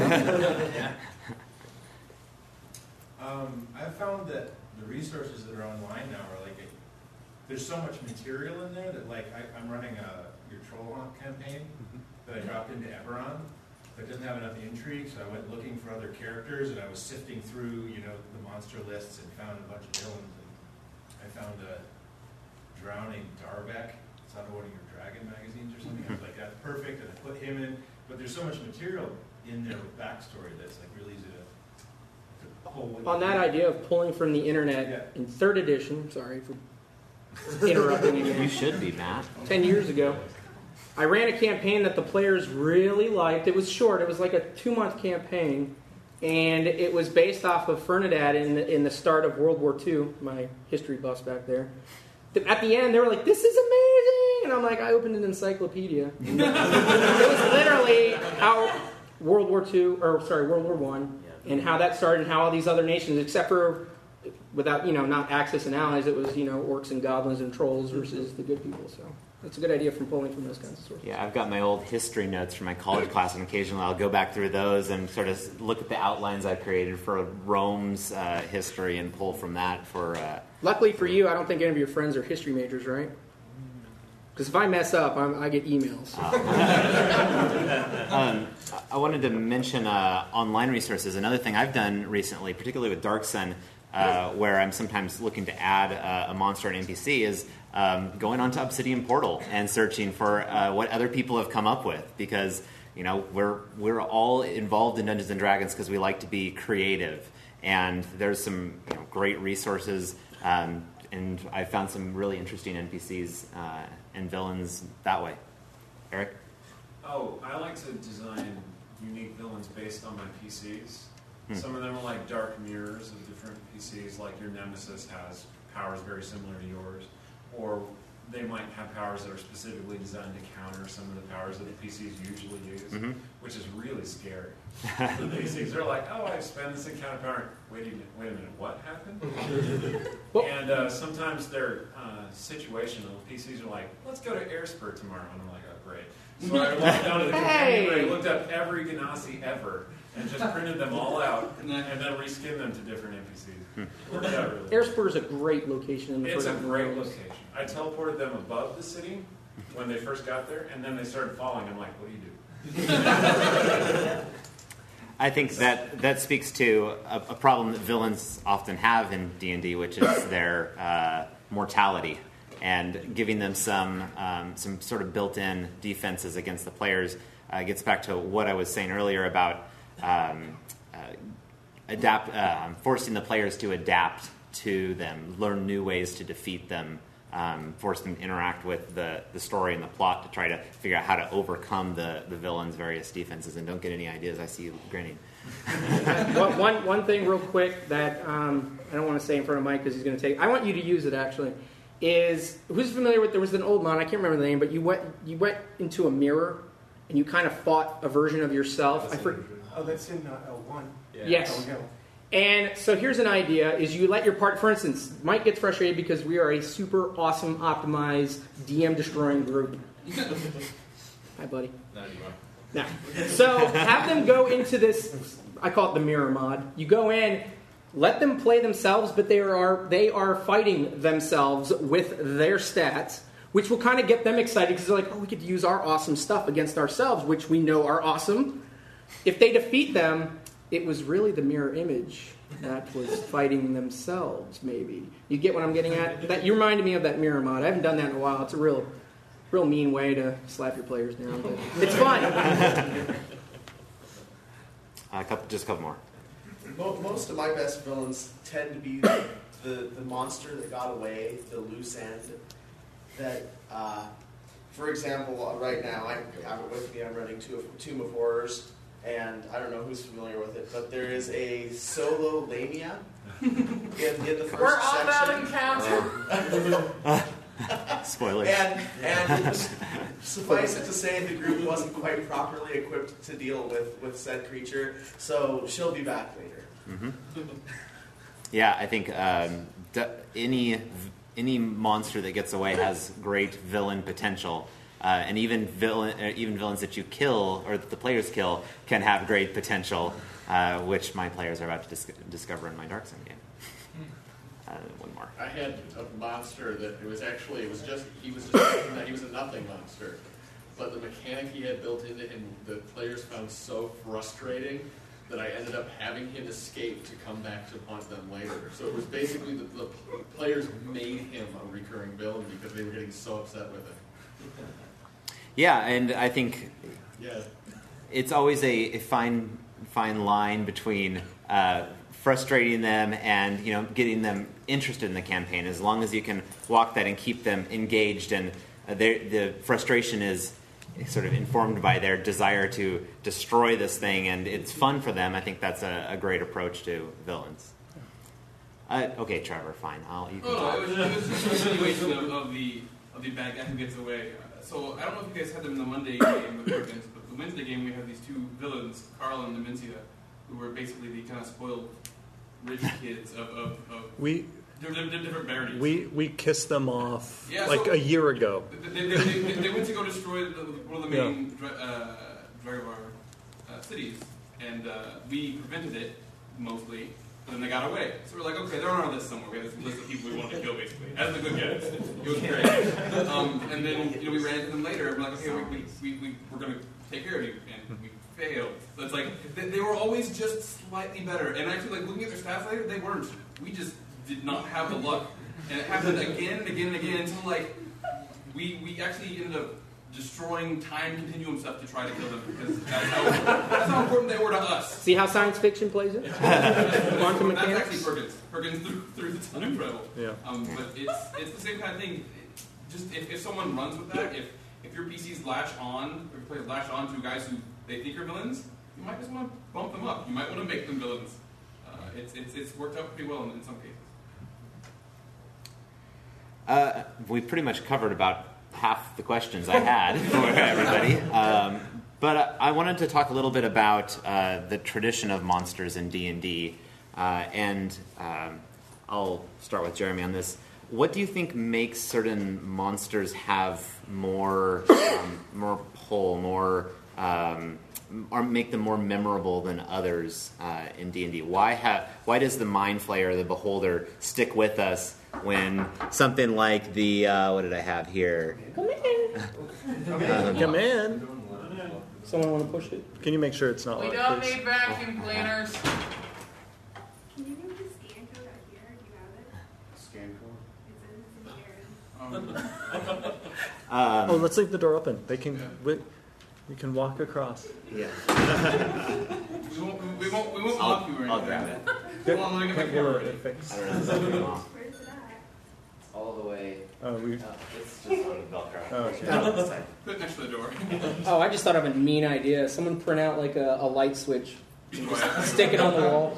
I've found that the resources that are online now are like, there's so much material in there that I'm running your Trollhawk campaign that I dropped into Eberron. But it doesn't have enough intrigue, so I went looking for other characters, and I was sifting through, the monster lists and found a bunch of villains. And I found a drowning Darbeck. It's out of one of your Dragon magazines or something. I was like, that's perfect, and I put him in. But there's so much material in there with backstory that's really easy to pull. On that idea of pulling from the internet, in 3rd edition, sorry for interrupting again. You should be, Matt. 10 years ago. I ran a campaign that the players really liked. It was short. It was like a 2-month campaign. And it was based off of Fernandad in the start of World War II. My history buffs back there. At the end, they were like, this is amazing! And I'm like, I opened an encyclopedia. It was literally how World War I, and how that started, and how all these other nations, except for, without, not Axis and allies, it was, orcs and goblins and trolls versus the good people, so... That's a good idea from pulling from those kinds of sources. Yeah, I've got my old history notes from my college class, and occasionally I'll go back through those and sort of look at the outlines I created for Rome's history and pull from that for... Luckily for you, I don't think any of your friends are history majors, right? Because if I mess up, I get emails. I wanted to mention online resources. Another thing I've done recently, particularly with Dark Sun, where I'm sometimes looking to add a monster or an NPC, is going onto Obsidian Portal and searching for what other people have come up with, because we're all involved in Dungeons and Dragons because we like to be creative, and there's some great resources, and I found some really interesting NPCs and villains that way. Eric? Oh, I like to design unique villains based on my PCs. Some of them are like dark mirrors of different PCs, like your Nemesis has powers very similar to yours. Or they might have powers that are specifically designed to counter some of the powers that the PCs usually use, which is really scary. The PCs are like, oh, I spend this encounter power. Wait a minute, what happened? And sometimes they're situational. PCs are like, let's go to Airspur tomorrow. And I'm like, oh, great. So I walked down to the computer and looked up every Ganassi ever and just printed them all out and then reskinned them to different NPCs. Worked out really well. Airspur is a great location in the It's a great location. I teleported them above the city when they first got there, and then they started falling. I'm like, what do you do? I think that speaks to a problem that villains often have in D&D, which is their mortality, and giving them some sort of built-in defenses against the players gets back to what I was saying earlier about forcing the players to adapt to them, learn new ways to defeat them, force them to interact with the story and the plot to try to figure out how to overcome the villain's various defenses. And don't get any ideas. I see you grinning. One thing real quick that I don't want to say in front of Mike because he's going to take. I want you to use it actually. Is who's familiar with? There was an old mon. I can't remember the name, but you went into a mirror and you kind of fought a version of yourself. That's in L1. Yeah. Yes. And so here's an idea: is you let your part. For instance, Mike gets frustrated because we are a super awesome, optimized, DM destroying group. Hi, buddy. No, you are. Now, so have them go into this. I call it the mirror mod. You go in, let them play themselves, but they are fighting themselves with their stats, which will kind of get them excited because they're like, oh, we get to use our awesome stuff against ourselves, which we know are awesome. If they defeat them, it was really the mirror image that was fighting themselves, maybe. You get what I'm getting at? That you reminded me of that mirror mod. I haven't done that in a while. It's a real mean way to slap your players down, but it's fun. Just a couple more. Most of my best villains tend to be the monster that got away, the loose end. That, for example, right now I have it with me. I'm running Tomb of Horrors, and I don't know who's familiar with it, but there is a solo Lamia in the first We're on section. that encounter. Spoilers. And it was, suffice it to say, the group wasn't quite properly equipped to deal with said creature, so she'll be back later. Mm-hmm. Yeah, I think any monster that gets away has great villain potential, and even villains that you kill or that the players kill can have great potential, which my players are about to discover in my Dark Sun game. One more. I had a monster that he was a nothing monster, but the mechanic he had built into him, the players found so frustrating that I ended up having him escape to come back to haunt them later. So it was basically the players made him a recurring villain because they were getting so upset with him. Yeah, and I think it's always a fine line between frustrating them and getting them interested in the campaign. As long as you can walk that and keep them engaged, and the frustration is sort of informed by their desire to destroy this thing, and it's fun for them. I think that's a great approach to villains. Okay, Trevor, fine. You can talk. It was just a continuation of the bad guy who gets away. So I don't know if you guys had them in the Monday game with Perkins, but the Wednesday game we have these two villains, Carl and Nemencia, who were basically the kind of spoiled rich kids of they're different varieties. We kissed them off a year ago. They went to go destroy one of the main Dragovar cities, and we prevented it mostly. But then they got away. So we're like, okay, they're on our list somewhere. We have this list of people we want to kill, basically, as the good guys. It was great. And then we ran into them later, and we're like, okay, we're going to take care of you, and we failed. So it's like they were always just slightly better. And actually, like looking at their stats later, they weren't. We just did not have the luck, and it happened again and again and again until like we actually ended up destroying time continuum stuff to try to kill them because that's how important they were to us. See how science fiction plays it? Quantum mechanics. That's actually Perkins through the time travel. Yeah. But it's the same kind of thing. Just if someone runs with that, if your PCs latch on, or your players latch on to guys who they think are villains, you might just want to bump them up. You might want to make them villains. It's worked out pretty well in some cases. We pretty much covered about half the questions I had for everybody. But I wanted to talk a little bit about the tradition of monsters in D&D. And I'll start with Jeremy on this. What do you think makes certain monsters have more pull, or make them more memorable than others in D&D? Why does the Mind Flayer, the Beholder, stick with us when something like the what did I have here? Come in. Come in. Someone want to push it? Can you make sure it's not We loud, don't please? need vacuum cleaners. Can you move the scan code out here? Do you have it? Scan Oh, let's leave the door open. They can. We can walk across. Yeah. We won't lock you or anything. I'll grab it. Hold on, let me get my camera ready. I don't know. Something off. Where's it at? All the way. It's just on the Velcro. Oh, okay. Put it next to the door. Oh, I just thought of a mean idea. Someone print out like a light switch, and just stick it on the wall.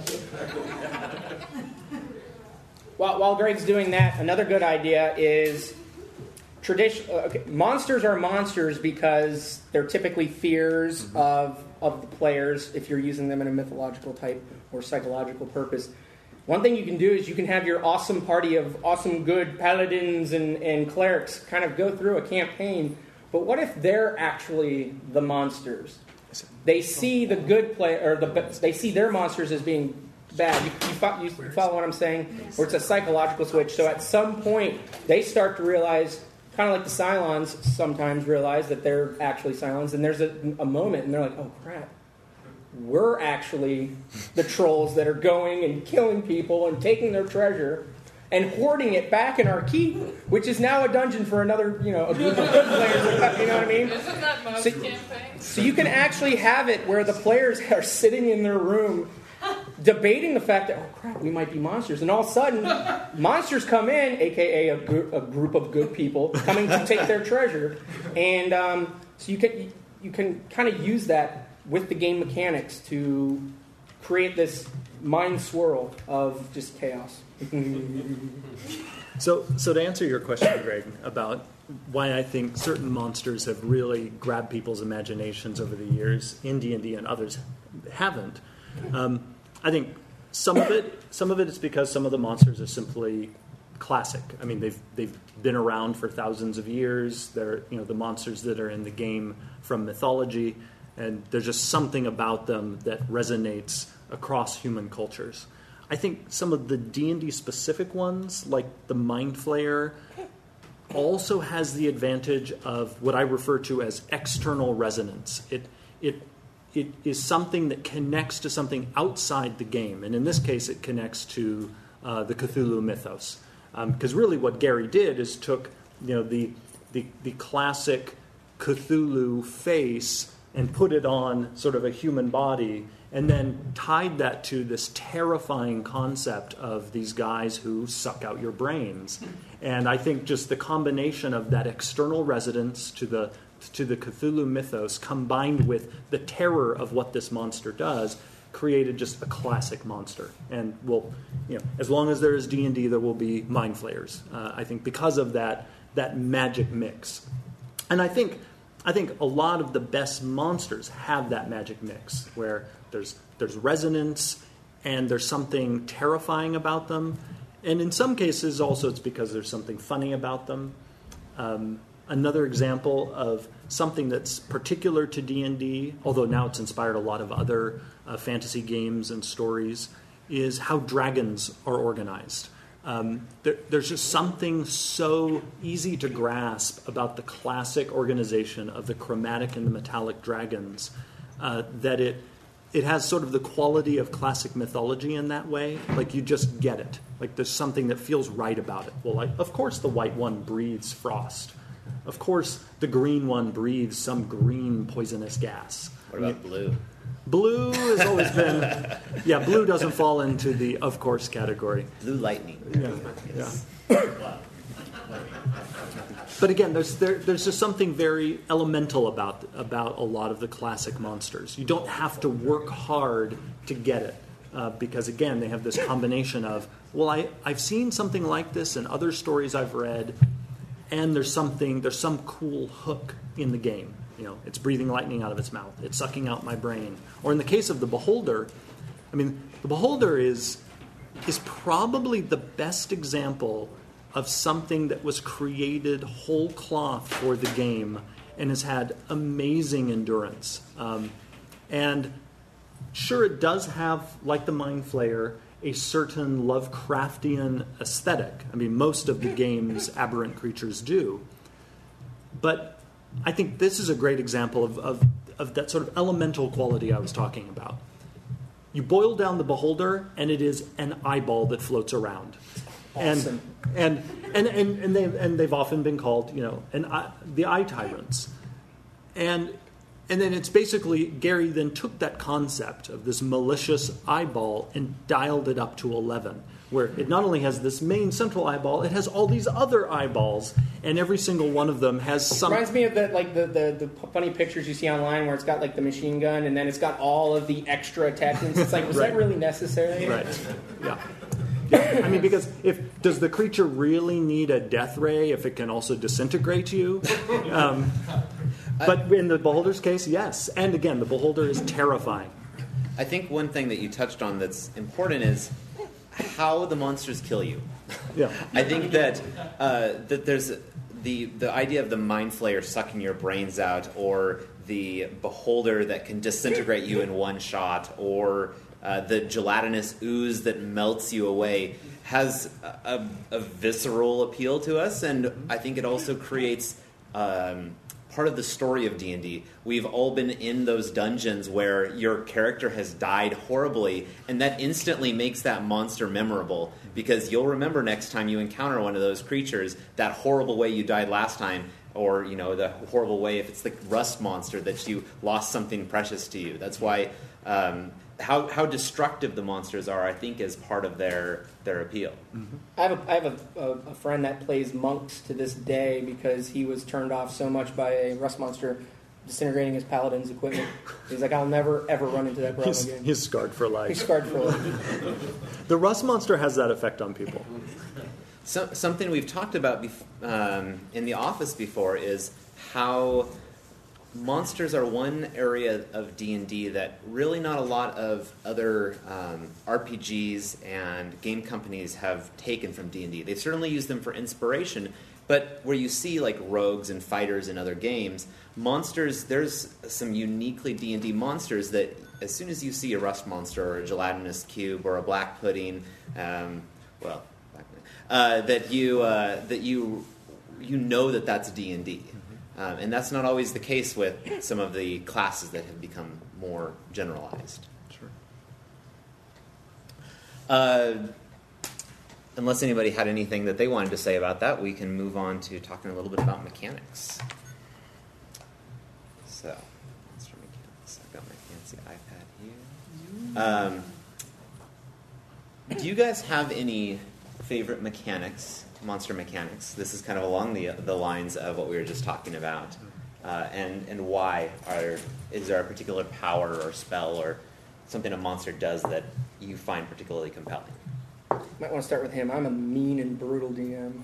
While Greg's doing that, another good idea is tradition. Monsters are monsters because they're typically fears of the players if you're using them in a mythological type or psychological purpose. One thing you can do is you can have your awesome party of awesome good paladins and clerics kind of go through a campaign, but what if they're actually the monsters? They see the good player, they see their monsters as being bad. You follow what I'm saying? Or it's a psychological switch. So at some point, they start to realize, kind of like the Cylons sometimes realize that they're actually Cylons, and there's a moment, and they're like, oh crap, we're actually the trolls that are going and killing people and taking their treasure and hoarding it back in our keep, which is now a dungeon for another, a group of good players. You know what I mean? Isn't that most campaigns? So you can actually have it where the players are sitting in their room debating the fact that, oh crap, we might be monsters. And all of a sudden, monsters come in, a.k.a. a group of good people, coming to take their treasure. And so you can kind of use that with the game mechanics to create this mind swirl of just chaos. So to answer your question, Greg, about why I think certain monsters have really grabbed people's imaginations over the years in D&D and others haven't, I think some of it is because some of the monsters are simply classic. I mean, they've been around for thousands of years. They're the monsters that are in the game from mythology, and there's just something about them that resonates across human cultures. I think some of the D&D specific ones, like the Mind Flayer, also has the advantage of what I refer to as external resonance. It is something that connects to something outside the game, and in this case, it connects to the Cthulhu mythos. Because really, what Gary did is took the classic Cthulhu face and put it on sort of a human body, and then tied that to this terrifying concept of these guys who suck out your brains. And I think just the combination of that external resonance to the Cthulhu mythos combined with the terror of what this monster does created just a classic monster. And as long as there is D&D, there will be Mind Flayers. I think because of that magic mix. And I think a lot of the best monsters have that magic mix where there's resonance and there's something terrifying about them. And in some cases also it's because there's something funny about them. Another example of something that's particular to D&D, although now it's inspired a lot of other fantasy games and stories, is how dragons are organized. There's just something so easy to grasp about the classic organization of the chromatic and the metallic dragons that it has sort of the quality of classic mythology in that way. Like, you just get it. Like, there's something that feels right about it. Well, of course the white one breathes frost. Of course the green one breathes some green poisonous gas. What about blue? Blue has always been... Yeah, blue doesn't fall into the of course category. Blue lightning. Yeah. But again, there's just something very elemental about a lot of the classic monsters. You don't have to work hard to get it because, again, they have this combination of, well, I've seen something like this in other stories I've read, and there's some cool hook in the game. It's breathing lightning out of its mouth. It's sucking out my brain. Or in the case of the Beholder, I mean, the Beholder is probably the best example of something that was created whole cloth for the game and has had amazing endurance. And sure, it does have, like the Mind Flayer, a certain Lovecraftian aesthetic. I mean, most of the game's aberrant creatures do. But I think this is a great example of that sort of elemental quality I was talking about. You boil down the Beholder, and it is an eyeball that floats around. Awesome. And they've often been called, the eye tyrants. And then it's basically, Gary then took that concept of this malicious eyeball and dialed it up to 11, where it not only has this main central eyeball, it has all these other eyeballs, and every single one of them has some... Reminds me of the funny pictures you see online where it's got like the machine gun and then it's got all of the extra attachments. It's like, was that really necessary? Right. Yeah. I mean, because does the creature really need a death ray if it can also disintegrate you? But in the Beholder's case, yes. And again, the Beholder is terrifying. I think one thing that you touched on that's important is how the monsters kill you. Yeah. I think that there's the idea of the Mind Flayer sucking your brains out, or the Beholder that can disintegrate you in one shot, or the gelatinous ooze that melts you away, has a visceral appeal to us, and I think it also creates part of the story of D&D. We've all been in those dungeons where your character has died horribly, and that instantly makes that monster memorable, because you'll remember next time you encounter one of those creatures, that horrible way you died last time, or the horrible way if it's the rust monster that you lost something precious to you. That's why how destructive the monsters are, I think, is part of their appeal. Mm-hmm. I have a friend that plays monks to this day because he was turned off so much by a rust monster disintegrating his paladin's equipment. He's like, I'll never ever run into that problem again. He's scarred for life. He's scarred for life. The rust monster has that effect on people. Something we've talked about in the office before is how monsters are one area of D&D that really not a lot of other RPGs and game companies have taken from D&D. They certainly use them for inspiration, but where you see like rogues and fighters in other games, monsters, there's some uniquely D&D monsters that as soon as you see a rust monster or a gelatinous cube or a black pudding, that you know that's D&D. And that's not always the case with some of the classes that have become more generalized. Sure. Unless anybody had anything that they wanted to say about that, we can move on to talking a little bit about mechanics. So, monster mechanics. I've got my fancy iPad here. Do you guys have any favorite mechanics, monster mechanics? This is kind of along the lines of what we were just talking about. And why? Is there a particular power or spell or something a monster does that you find particularly compelling? Might want to start with him. I'm a mean and brutal DM.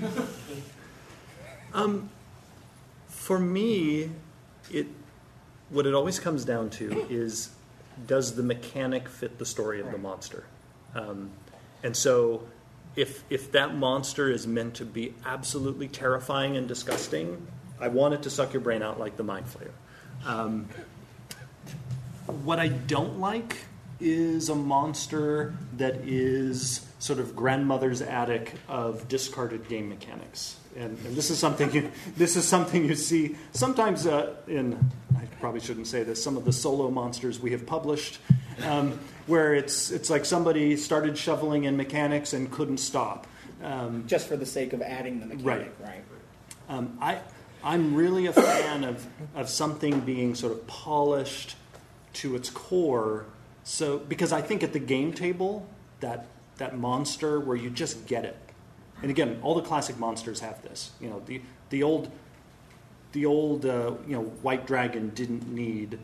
For me, what it always comes down to is, does the mechanic fit the story of the monster? And so if that monster is meant to be absolutely terrifying and disgusting, I want it to suck your brain out like the Mind Flayer. What I don't like is a monster that is sort of grandmother's attic of discarded game mechanics. And this is something you see sometimes in, I probably shouldn't say this, some of the solo monsters we have published, where it's like somebody started shoveling in mechanics and couldn't stop. Just for the sake of adding the mechanic, right? I'm really a fan of something being sort of polished to its core. So, because I think at the game table, that monster where you just get it. And again, all the classic monsters have this. The old White Dragon didn't need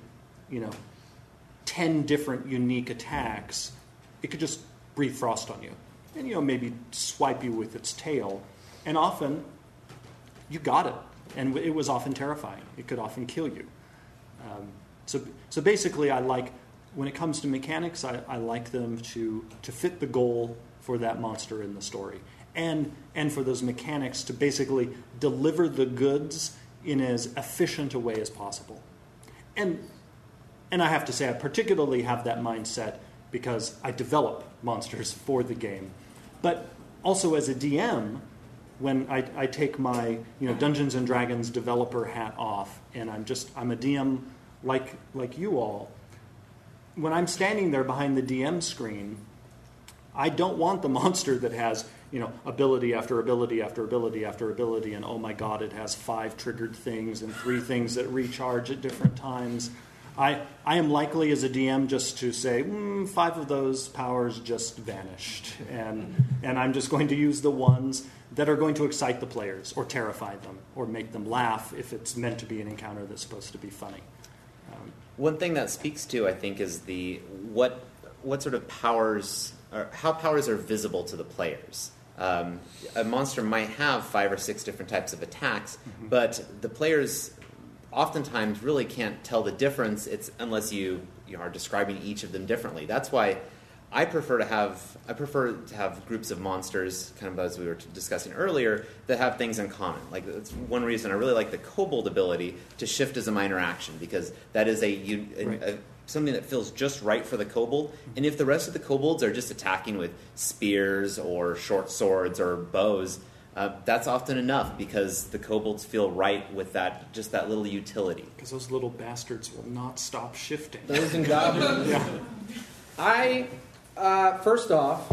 10 different unique attacks. It could just breathe frost on you, and maybe swipe you with its tail. And often, you got it, and it was often terrifying. It could often kill you. So basically, I like, when it comes to mechanics, I like them to fit the goal for that monster in the story, and for those mechanics to basically deliver the goods in as efficient a way as possible. And I have to say, I particularly have that mindset because I develop monsters for the game. But also as a DM, when I take my Dungeons and Dragons developer hat off, and I'm a DM like you all, when I'm standing there behind the DM screen, I don't want the monster that has, ability after ability after ability after ability, and oh my god, it has 5 triggered things and 3 things that recharge at different times. I am likely as a DM just to say, 5 of those powers just vanished, and I'm just going to use the ones that are going to excite the players or terrify them or make them laugh if it's meant to be an encounter that's supposed to be funny. One thing that speaks to, I think, is what sort of powers, or how powers are visible to the players. A monster might have 5 or 6 different types of attacks, but the players oftentimes really can't tell the difference unless you are describing each of them differently. That's why I prefer to have groups of monsters, kind of as we were discussing earlier, that have things in common. Like, that's one reason I really like the kobold ability to shift as a minor action, because that is something that feels just right for the kobold. And if the rest of the kobolds are just attacking with spears or short swords or bows, That's often enough because the kobolds feel right with that, just that little utility. Because those little bastards will not stop shifting. Those in goblins. Yeah. First off,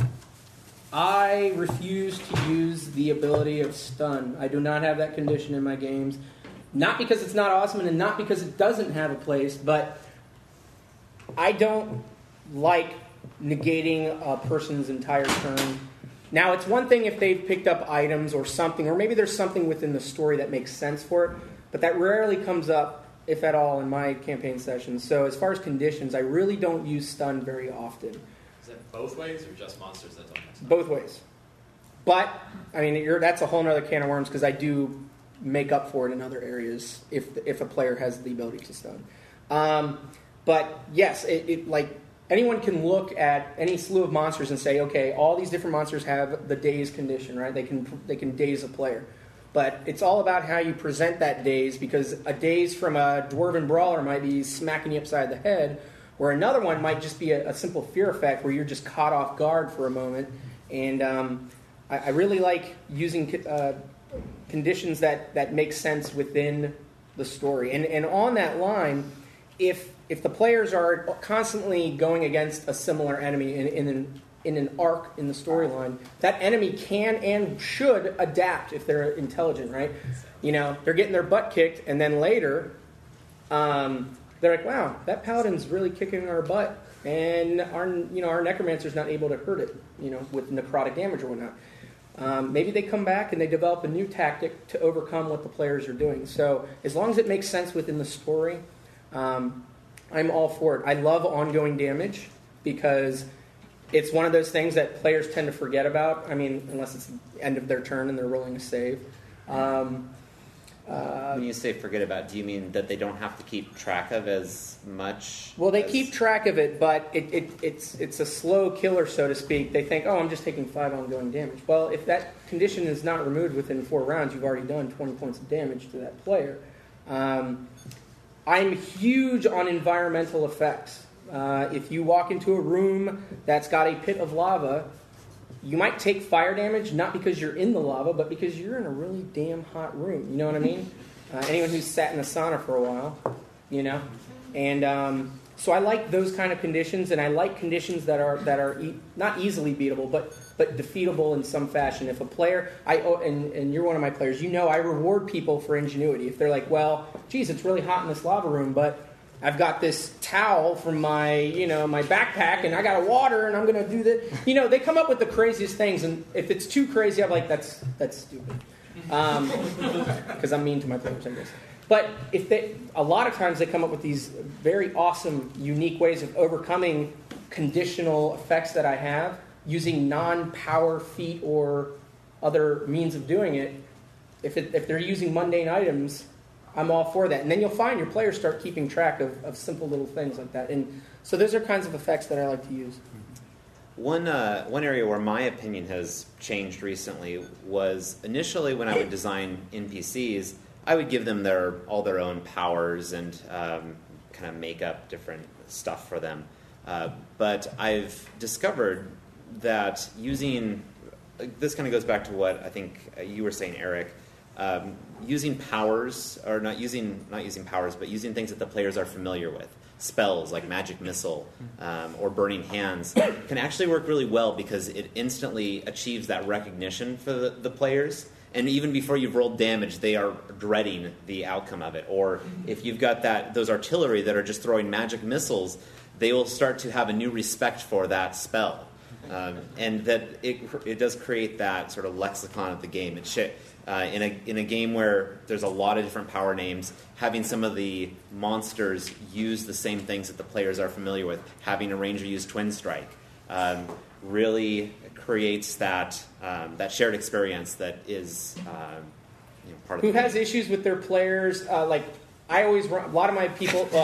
I refuse to use the ability of stun. I do not have that condition in my games. Not because it's not awesome and not because it doesn't have a place, but I don't like negating a person's entire turn. Now, it's one thing if they've picked up items or something, or maybe there's something within the story that makes sense for it, but that rarely comes up, if at all, in my campaign sessions. So as far as conditions, I really don't use stun very often. Is that both ways or just monsters that don't have stun? Both ways. But, I mean, that's a whole other can of worms because I do make up for it in other areas if a player has the ability to stun. But, yes, like... Anyone can look at any slew of monsters and say, okay, all these different monsters have the daze condition, right? They can daze a player. But it's all about how you present that daze, because a daze from a dwarven brawler might be smacking you upside the head, where another one might just be a simple fear effect where you're just caught off guard for a moment. And I really like using conditions that make sense within the story. And on that line, if the players are constantly going against a similar enemy in an arc in the storyline, that enemy can and should adapt if they're intelligent, right? You know, they're getting their butt kicked, and then later, they're like, "Wow, that paladin's really kicking our butt," and our necromancer's not able to hurt it, with necrotic damage or whatnot. Maybe they come back and they develop a new tactic to overcome what the players are doing. So as long as it makes sense within the story. I'm all for it. I love ongoing damage because it's one of those things that players tend to forget about. I mean, unless it's the end of their turn and they're rolling a save. When you say forget about, do you mean that they don't have to keep track of as much? Well, they keep track of it, but it's a slow killer, so to speak. They think, I'm just taking 5 ongoing damage. Well, if that condition is not removed within 4 rounds, you've already done 20 points of damage to that player. I'm huge on environmental effects. If you walk into a room that's got a pit of lava, you might take fire damage, not because you're in the lava, but because you're in a really damn hot room. You know what I mean? Anyone who's sat in a sauna for a while, And so I like those kind of conditions, and I like conditions that are not easily beatable, but defeatable in some fashion. If a player, and you're one of my players, I reward people for ingenuity. If they're like, well, geez, it's really hot in this lava room, but I've got this towel from my, my backpack, and I got a water, and I'm going to do that. They come up with the craziest things, and if it's too crazy, I'm like, that's stupid. Because I'm mean to my players, I guess. But a lot of times they come up with these very awesome, unique ways of overcoming conditional effects that I have using non-power feat or other means of doing it. If they're using mundane items, I'm all for that. And then you'll find your players start keeping track of simple little things like that. And so those are kinds of effects that I like to use. One area where my opinion has changed recently was initially when I would design NPCs, I would give them all their own powers and kind of make up different stuff for them. But I've discovered that using this kind of goes back to what I think you were saying, Eric. Using powers, or not using powers, but using things that the players are familiar with. Spells like Magic Missile or Burning Hands can actually work really well because it instantly achieves that recognition for the players. And even before you've rolled damage, they are dreading the outcome of it. Or if you've got those artillery that are just throwing magic missiles, they will start to have a new respect for that spell. And that it does create that sort of lexicon of the game. In a game where there's a lot of different power names, having some of the monsters use the same things that the players are familiar with, having a ranger use Twin Strike, really creates that shared experience that is part of. Who has issues with their players? I always run, a lot of my people. He's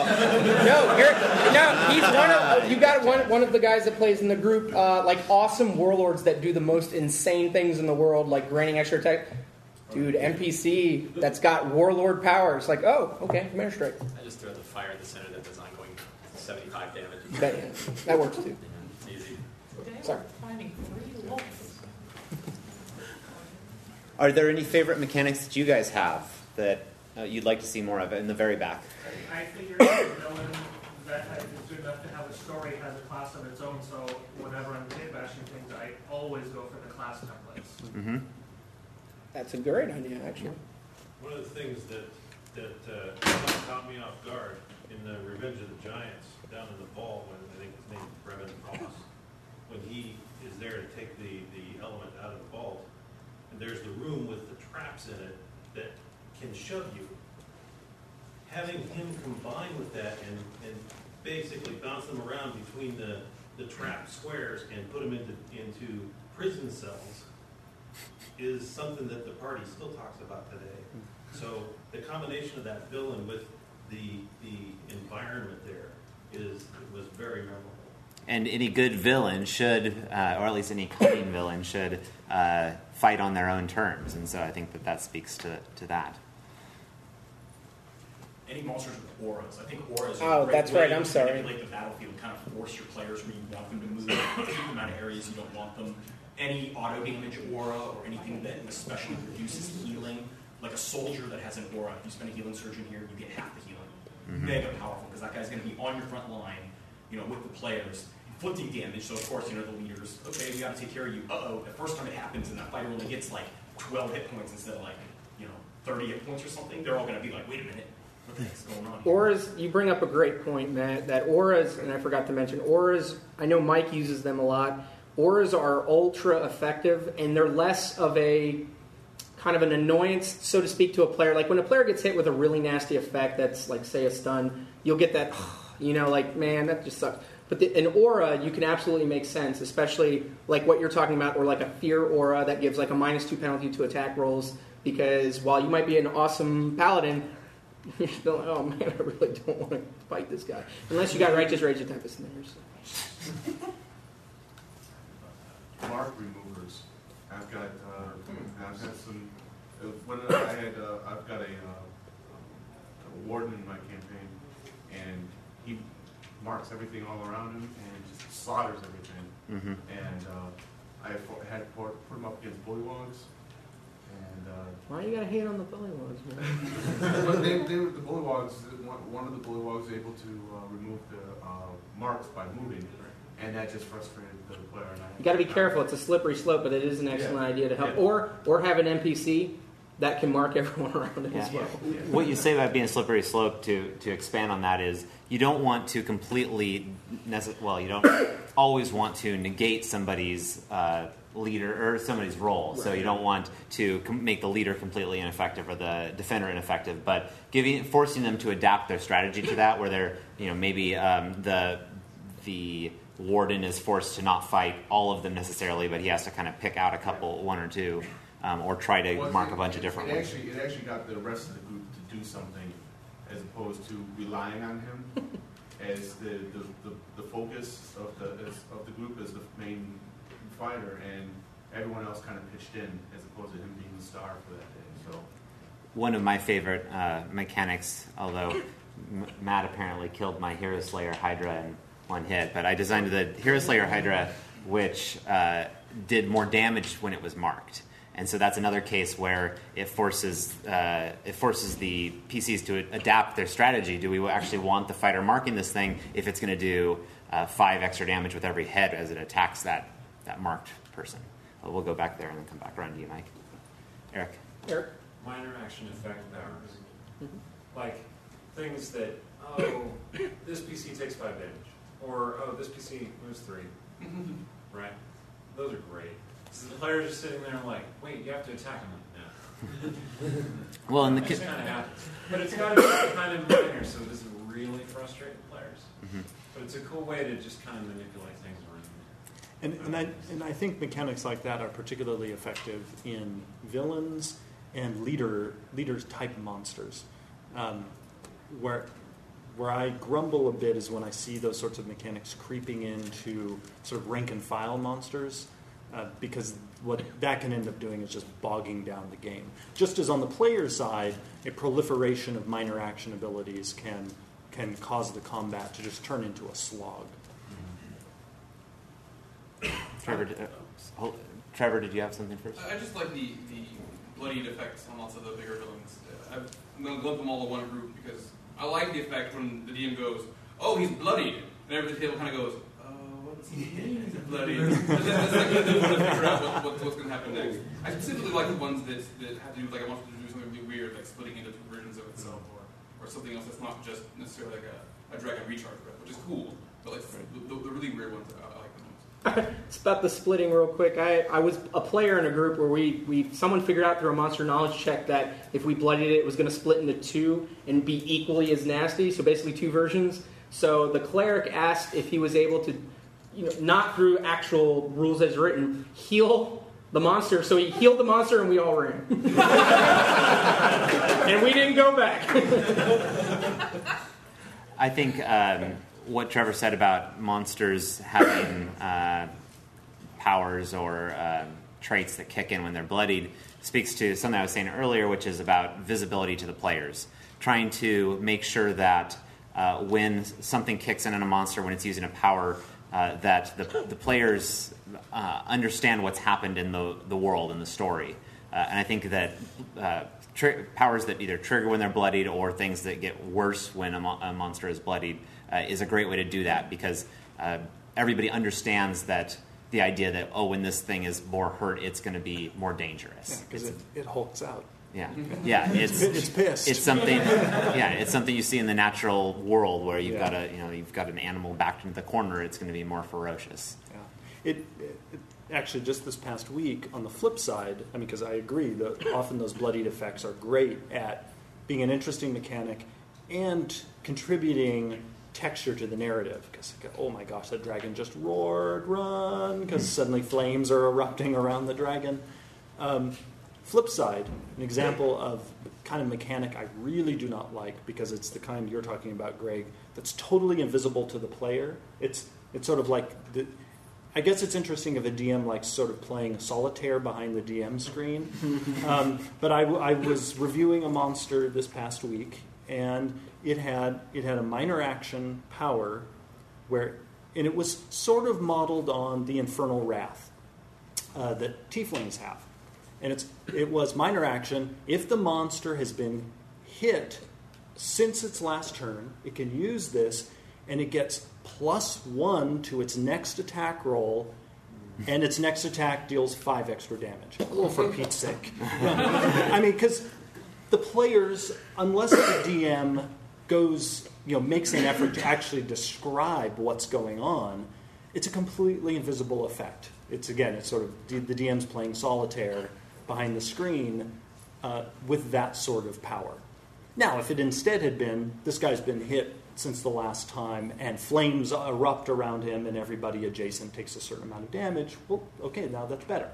one of you got one of the guys that plays in the group. Awesome warlords that do the most insane things in the world, like granting extra attack. Dude, NPC that's got warlord powers. Like, oh, okay, Commander Strike. I just throw the fire in the center that does ongoing 75 damage. That works too. It's easy. Sorry. Finding 3 wolves. Are there any favorite mechanics that you guys have that you'd like to see more of in the very back? I figured villain that is good enough to have a story has a class of its own, so whenever I'm kit bashing things, I always go for the class templates. Mm-hmm. That's a great idea, actually. One of the things that caught me off guard in the Revenge of the Giants down in the vault, when I think his name is Brevin Ross, when he is there to take the element out of the vault, and there's the room with the traps in it that can shove you. Having him combine with that and basically bounce them around between the trap squares and put them into prison cells is something that the party still talks about today. So the combination of that villain with the environment there was very memorable. And any good villain should, or at least any cunning villain should, fight on their own terms. And so I think that speaks to that. Any monsters with auras. I think auras are a great that's way right, to I'm sorry. manipulate the battlefield, kind of force your players where you want them to move, keep them out of areas you don't want them. Any auto damage aura or anything that especially reduces healing, like a soldier that has an aura. If you spend a healing surgeon here, you get half the healing. Mm-hmm. Mega powerful, because that guy's going to be on your front line, with the players. Inflicting damage, so of course, the leaders, okay, we got to take care of you. Uh-oh, the first time it happens and that fighter only gets like 12 hit points instead of 30 hit points or something, they're all going to be like, wait a minute, what the heck's going on here? Auras, you bring up a great point, Matt, that auras, and I forgot to mention, auras, I know Mike uses them a lot. Auras are ultra effective, and they're less of a kind of an annoyance, so to speak, to a player. Like when a player gets hit with a really nasty effect that's like, say, a stun, you'll get that, man, that just sucks. But an aura, you can absolutely make sense, especially like what you're talking about, or like a fear aura that gives like a -2 penalty to attack rolls, because while you might be an awesome paladin, you're still like, oh man, I really don't want to fight this guy. Unless you got Righteous Rage attack of snares. Mark removers. I've got some. I've got a warden in my campaign, and he marks everything all around him and just slaughters everything. Mm-hmm. And I had to put him up against bullywogs. And why you gotta hate on the bullywogs, man? But the bullywogs. One of the bullywogs able to remove the marks by moving, and that just frustrated the player. And You got to be careful. It's a slippery slope, but it is an excellent idea to help. Yeah. Or have an NPC that can mark everyone around it as well. What you say about being a slippery slope, to expand on that, is you don't want to completely, you don't always want to negate somebody's leader or somebody's role. Right. So you don't want to make the leader completely ineffective or the defender ineffective, but forcing them to adapt their strategy to that, where they're, maybe the warden is forced to not fight all of them necessarily, but he has to kind of pick out one or two, or try to mark a bunch of different ones. It actually got the rest of the group to do something, as opposed to relying on him as the focus of the group as the main fighter, and everyone else kind of pitched in as opposed to him being the star for that day. So, one of my favorite mechanics, although Matt apparently killed my Hero Slayer Hydra in one hit, but I designed the Hero Slayer Hydra, which did more damage when it was marked. And so that's another case where it forces the PCs to adapt their strategy. Do we actually want the fighter marking this thing if it's going to do 5 extra damage with every head as it attacks that marked person? We'll go back there and then come back around to you, Mike. Eric? Minor action effect powers. Mm-hmm. Like things that, this PC takes 5 damage. Or, this PC moves 3. Right? Those are great. So the player's just sitting there like, wait, you have to attack him. No. Well, it just kind of happens. But it's got to be kind of linear, so it doesn't really frustrate the players. Mm-hmm. But it's a cool way to just kind of manipulate things around. And I think mechanics like that are particularly effective in villains and leaders type monsters. Where I grumble a bit is when I see those sorts of mechanics creeping into sort of rank and file monsters, because what that can end up doing is just bogging down the game. Just as on the player side, a proliferation of minor action abilities can cause the combat to just turn into a slog. Trevor, did you have something first? I just like the bloodied effects on lots of the bigger villains. I'm going to lump them all in one group because I like the effect when the DM goes, "Oh, he's bloodied," and everybody at the table kind of goes, "What's he mean he's bloodied?" That's like they want to figure out what's going to happen next. I specifically like the ones that have to do with like I want to do something really weird, like splitting into two versions of itself, or something else that's not just necessarily like a dragon recharge breath, which is cool. But like the really weird ones, I like the most. It's about the splitting real quick. I was a player in a group where someone figured out through a monster knowledge check that if we bloodied it, it was going to split into two and be equally as nasty. So basically two versions. So the cleric asked if he was able to, not through actual rules as written, heal the monster. So he healed the monster and we all ran. And we didn't go back. I think what Trevor said about monsters having powers or traits that kick in when they're bloodied speaks to something I was saying earlier, which is about visibility to the players. Trying to make sure that when something kicks in on a monster, when it's using a power, that the players understand what's happened in the world, in the story. And I think that powers that either trigger when they're bloodied or things that get worse when a monster is bloodied is a great way to do that, because everybody understands that the idea that, when this thing is more hurt, it's going to be more dangerous. Yeah, because it hulks out. Yeah, yeah, it's pissed. It's something. Yeah, it's something you see in the natural world where you've got you've got an animal backed into the corner. It's going to be more ferocious. Yeah, it actually just this past week. On the flip side, because I agree that often those bloodied effects are great at being an interesting mechanic and contributing texture to the narrative. Because oh my gosh, that dragon just roared, run! Because suddenly flames are erupting around the dragon. Flip side, an example of the kind of mechanic I really do not like, because it's the kind you're talking about, Greg, that's totally invisible to the player. It's sort of like, I guess it's interesting if a DM likes sort of playing solitaire behind the DM screen. But I was reviewing a monster this past week, and it had a minor action power and it was sort of modeled on the Infernal Wrath that Tieflings have. And it was minor action. If the monster has been hit since its last turn, it can use this, and it gets +1 to its next attack roll, and its next attack deals 5 extra damage. Oh, for Pete's sake. Because the players, unless the DM goes, makes an effort to actually describe what's going on, it's a completely invisible effect. It's sort of the DM's playing solitaire behind the screen with that sort of power. Now, if it instead had been, this guy's been hit since the last time, and flames erupt around him, and everybody adjacent takes a certain amount of damage, well, okay, now that's better.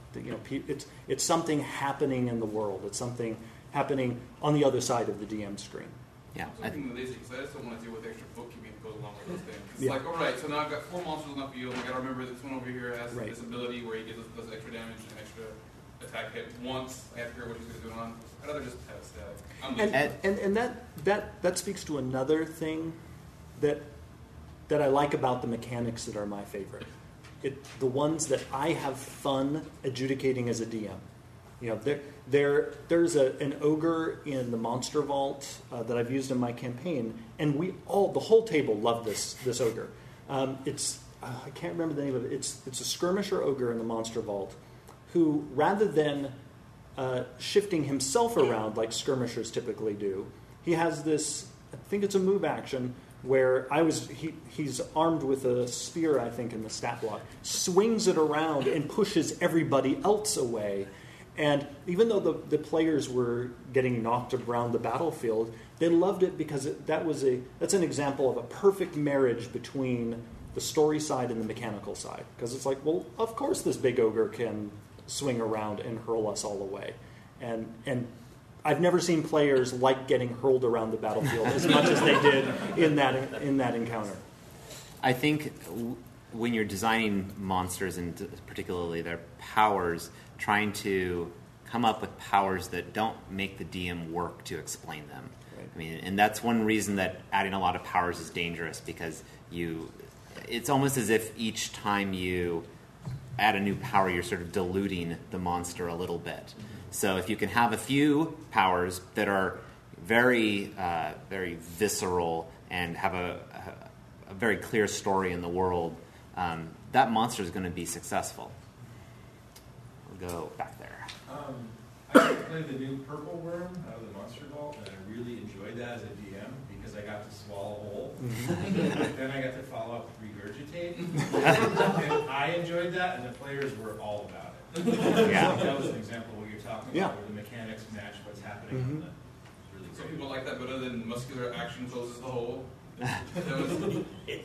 It's something happening in the world. It's something happening on the other side of the DM screen. Yeah, I think the lazy, because I just don't want to deal with the extra bookkeeping that goes along with those things. It's like, all right, so now I've got 4 monsters on the field. I got to remember this one over here has this ability where he does extra damage and extra attack hit once. I have to figure out what he's going to do on. I'd rather just have a static. And that speaks to another thing that I like about the mechanics that are my favorite. The ones that I have fun adjudicating as a DM. There's an ogre in the Monster Vault that I've used in my campaign, and the whole table loved this ogre. I can't remember the name of it. It's a skirmisher ogre in the Monster Vault, who, rather than shifting himself around like skirmishers typically do, he has this, I think it's a move action, where he's armed with a spear, I think, in the stat block, swings it around and pushes everybody else away. And even though the players were getting knocked around the battlefield, they loved it because that's an example of a perfect marriage between the story side and the mechanical side. Because it's like, well, of course this big ogre can swing around and hurl us all away. And I've never seen players like getting hurled around the battlefield as much as they did in that encounter. I think when you're designing monsters, and particularly their powers, trying to come up with powers that don't make the DM work to explain them. Right. And that's one reason that adding a lot of powers is dangerous, because it's almost as if each time you add a new power, you're sort of diluting the monster a little bit. So if you can have a few powers that are very, very visceral and have a very clear story in the world, that monster is going to be successful. We'll go back there. I played the new Purple Worm out of the Monster Vault, and I really enjoyed that as a DM because I got to swallow whole. Then I got to follow up with Regurgitate. And I enjoyed that, and the players were all about it. Yeah. So that was an example of what you're talking about, where the mechanics match what's happening on the really Some people like that better than muscular action closes the hole. That was-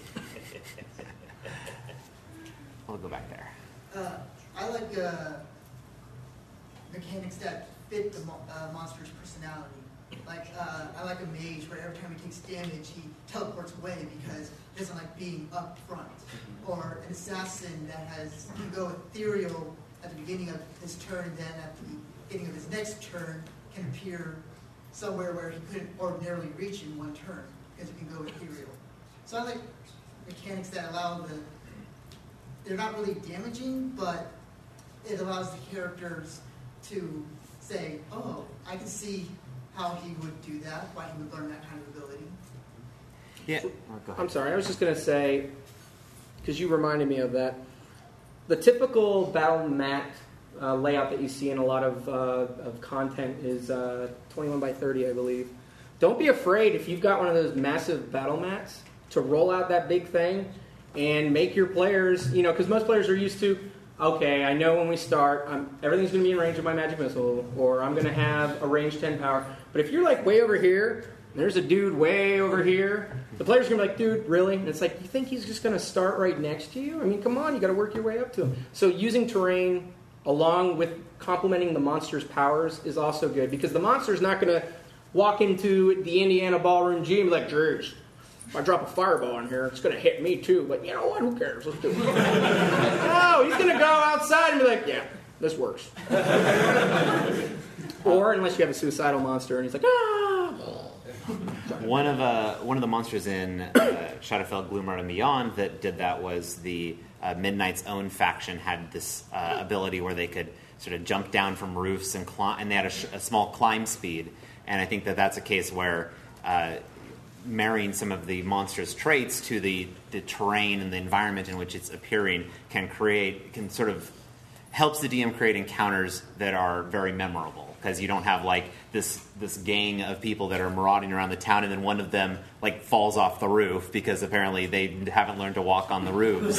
We'll go back there. I like mechanics that fit the monster's personality. Like, I like a mage where every time he takes damage, he teleports away because he doesn't like being up front. Or an assassin that can go ethereal at the beginning of his turn, then at the beginning of his next turn can appear somewhere where he couldn't ordinarily reach in one turn because he can go ethereal. So I like mechanics that allow they're not really damaging, but it allows the characters to say, oh, I can see how he would do that, why he would learn that kind of ability. Yeah. I'm sorry, I was just going to say, because you reminded me of that, the typical battle mat layout that you see in a lot of content is 21 by 30, I believe. Don't be afraid if you've got one of those massive battle mats to roll out that big thing and make your players, because most players are used to, okay, I know when we start, everything's going to be in range of my magic missile, or I'm going to have a range 10 power. But if you're like way over here, and there's a dude way over here, the player's going to be like, dude, really? And it's like, you think he's just going to start right next to you? I mean, come on, you got to work your way up to him. So using terrain along with complementing the monster's powers is also good, because the monster's not going to walk into the Indiana Ballroom Gym and be like, jeez, if I drop a fireball in here, it's going to hit me too. But you know what? Who cares? Let's do it. No, he's going to go outside and be like, yeah, this works. Or unless you have a suicidal monster and he's like, ah. One of the monsters in Shadowfell Gloomheart and Beyond that did that was the Midnight's Own faction had this ability where they could sort of jump down from roofs and climb, and they had a small climb speed. And I think that that's a case where marrying some of the monster's traits to the terrain and the environment in which it's appearing can sort of helps the DM create encounters that are very memorable, because you don't have like this gang of people that are marauding around the town and then one of them like falls off the roof because apparently they haven't learned to walk on the roofs.